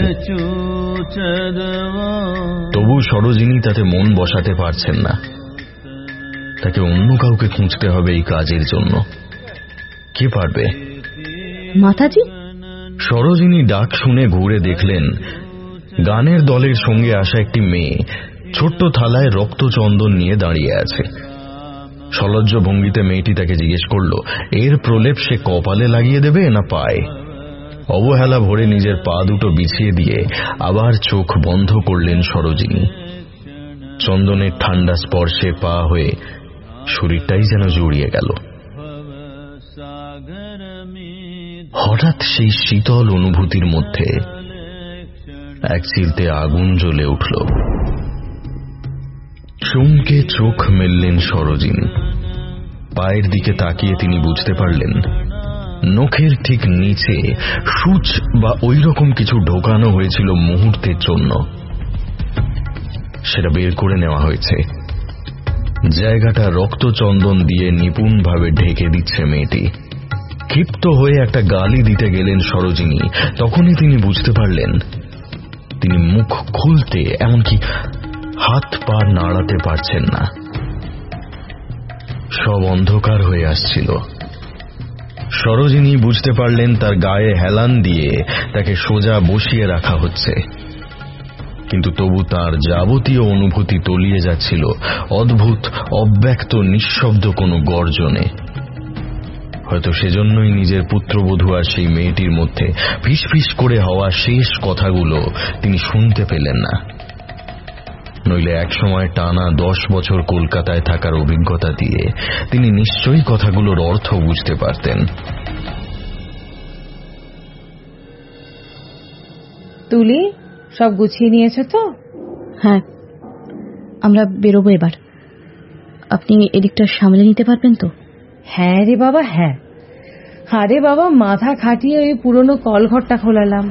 তবু সরোজিনী তাতে মন বসাতে পারছেন না। তাকে অন্য কাউকে খুঁজতে হবে এই কাজের জন্য। কে পারবে? মাতাজি? সরোজিনী ডাক শুনে ঘুরে দেখলেন গানের দলের সঙ্গে আসা একটি মেয়ে ছোট্ট থালায় রক্তচন্দন নিয়ে দাঁড়িয়ে আছে। সলজ্জ ভঙ্গিতে মেয়েটি তাকে জিজ্ঞেস করল এর প্রলেপ সে কপালে লাগিয়ে দেবে না পায়ে। অবহেলা ভরে নিজের পা দুটো বিছিয়ে দিয়ে আবার চোখ বন্ধ করলেন সরোজিনী। চন্দনের ঠান্ডা স্পর্শে পা হয়ে শরীরটাই যেন জড়িয়ে গেল। হঠাৎ সেই শীতল অনুভূতির মধ্যে এক চিলতে আগুন জ্বলে উঠল। চমকে চোখ মেললেন সরোজিনী। পায়ের দিকে তাকিয়ে তিনি বুঝতে পারলেন নখের ঠিক নিচে সূচ বা ওই রকম কিছু ঢোকানো হয়েছিল মুহূর্তের জন্য। সেটা বের করে নেওয়া হয়েছে। জায়গাটা রক্তচন্দন দিয়ে নিপুণভাবে ঢেকে দিচ্ছে মেয়েটি। ক্ষিপ্ত হয়ে একটা গালি দিতে গেলেন সরোজিনী, তখনই তিনি বুঝতে পারলেন তিনি মুখ খুলতে এমনকি হাত পা নাড়াতে পারছেন না। সব অন্ধকার হয়ে আসছিল। সরোজিনী বুঝতে পারলেন তার গায়ে হেলান দিয়ে তাকে সোজা বসিয়ে রাখা হচ্ছে, কিন্তু তবু তার যাবতীয় অনুভূতি তলিয়ে যাচ্ছিল অদ্ভুত অব্যক্ত নিঃশব্দ কোনো গর্জনে। হয়তো সেজন্যই নিজের পুত্রবধূ আর সেই মেয়েটির মধ্যে ফিসফিস করে হওয়া শেষ কথাগুলো তিনি শুনতে পেলেন না। নইলে একসময় টানা 10 বছর কলকাতায় থাকার অভিজ্ঞতা দিয়ে তিনি নিশ্চয়ই কথাগুলোর অর্থ বুঝতে পারতেন। তুলি, সব গুছিয়ে নিয়েছো তো? হ্যাঁ, আমরা বেরোবো এবার। আপনি এদিকটা সামলে নিতে পারবেন তো? হ্যাঁ রে বাবা, হ্যাঁ। আরে বাবা, মাথা খাটিয়ে ওই পুরনো কলঘরটা খোলালাম।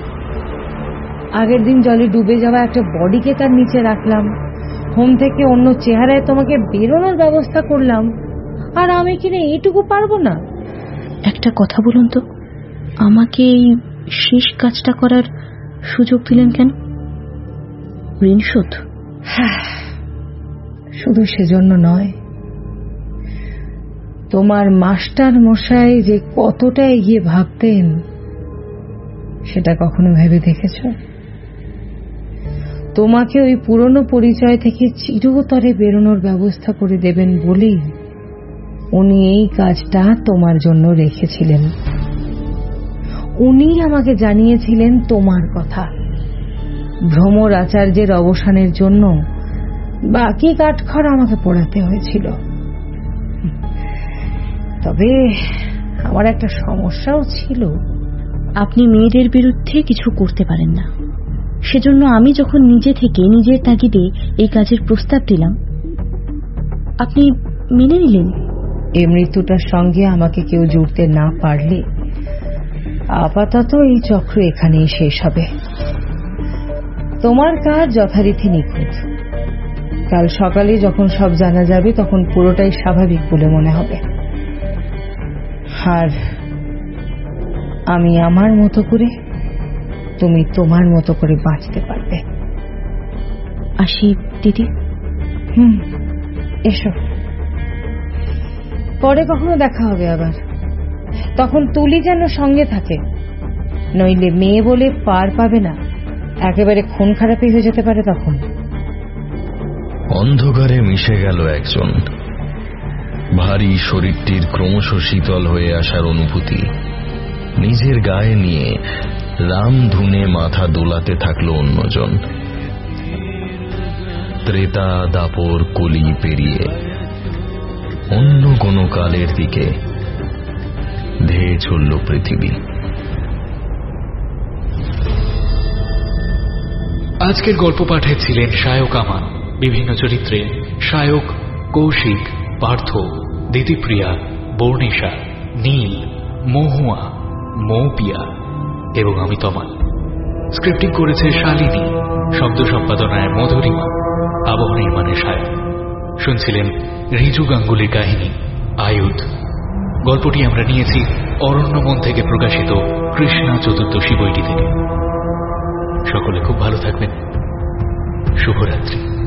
আগের দিন জলে ডুবে যাওয়া একটা বডিকে তার নিচে রাখলাম। হোম থেকে অন্য চেহারায় তোমাকে বেরোনোর ব্যবস্থা করলাম। আর আমি কিনা এইটুকু পারবো না? একটা কথা বলুন তো, আমাকে এই শেষ কাজটা করার সুযোগ দিলেন কেন? ঋণ শোধ? শুধু সেজন্য নয়, তোমার মাস্টার মশাই যে কতটা এগিয়ে ভাবতেন সেটা কখনো ভেবে দেখেছ? তোমাকে ওই পুরনো পরিচয় থেকে চিরতরে বেরোনোর ব্যবস্থা করে দেবেন বলেই উনি এই কাজটা তোমার জন্য রেখেছিলেন। উনি আমাকে জানিয়েছিলেন তোমার কথা। ভ্রমর আচার্যের অবসানের জন্য বাকি কাঠখড় আমাকে পোড়াতে হয়েছিল। তবে আমার একটা সমস্যাও ছিল। আপনি মেয়েদের বিরুদ্ধে কিছু করতে পারেন না, সেজন্য আমি যখন নিজে থেকে নিজের তাগিদে এই কাজের প্রস্তাব দিলাম আপনি মেনে নিলেন। এই মৃত্যুটার সঙ্গে আমাকে কেউ জুড়তে না পারলে আপাতত এই চক্র এখানেই শেষ হবে। তোমার কাজ যথারীতি নিখুঁত। কাল সকালে যখন সব জানা যাবে তখন পুরোটাই স্বাভাবিক বলে মনে হবে। আর আমি আমার মতো করে, তুমি তোমার মতো করে বাঁচতে পারবে। আসি দিদি। এসো, পরে কখনো দেখা হবে আবার। তখন তুলি যেন সঙ্গে থাকে, নইলে মেয়ে বলে পার পাবে না, একেবারে খুন খারাপি হয়ে যেতে পারে তখন। অন্ধকারে মিশে গেল একজন। ভারী শরীরটির ক্রমশ শীতল হয়ে আসার অনুভূতি নিজের গায়ে নিয়ে রামধুনে মাথা দোলাতে থাকলো অন্যজন। ত্রেতা দাপর কলি পেরিয়ে অন্য কোনো কালের দিকে ধেয়ে চলল পৃথিবী। আজকের গল্প পাঠে ছিলেন সায়ক আমান, বিভিন্ন চরিত্রে সায়ক কৌশিক, পার্থ, দিতিপ্রিয়া, বর্ণিশা, নীল, মহুয়া, মৌপিয়া এবং আমি তমাল। স্ক্রিপ্টিং করেছে শালিনী, শব্দ সম্পাদনায় মধুরিমা, আবহ নির্মাণে সায়ন। শুনছিলেন রিজু গাঙ্গুলির কাহিনী আয়ুধ। গল্পটি আমরা নিয়েছি অরণ্যমন থেকে প্রকাশিত কৃষ্ণা চতুর্দশী বইটি থেকে। সকলে খুব ভালো থাকবেন। শুভরাত্রি।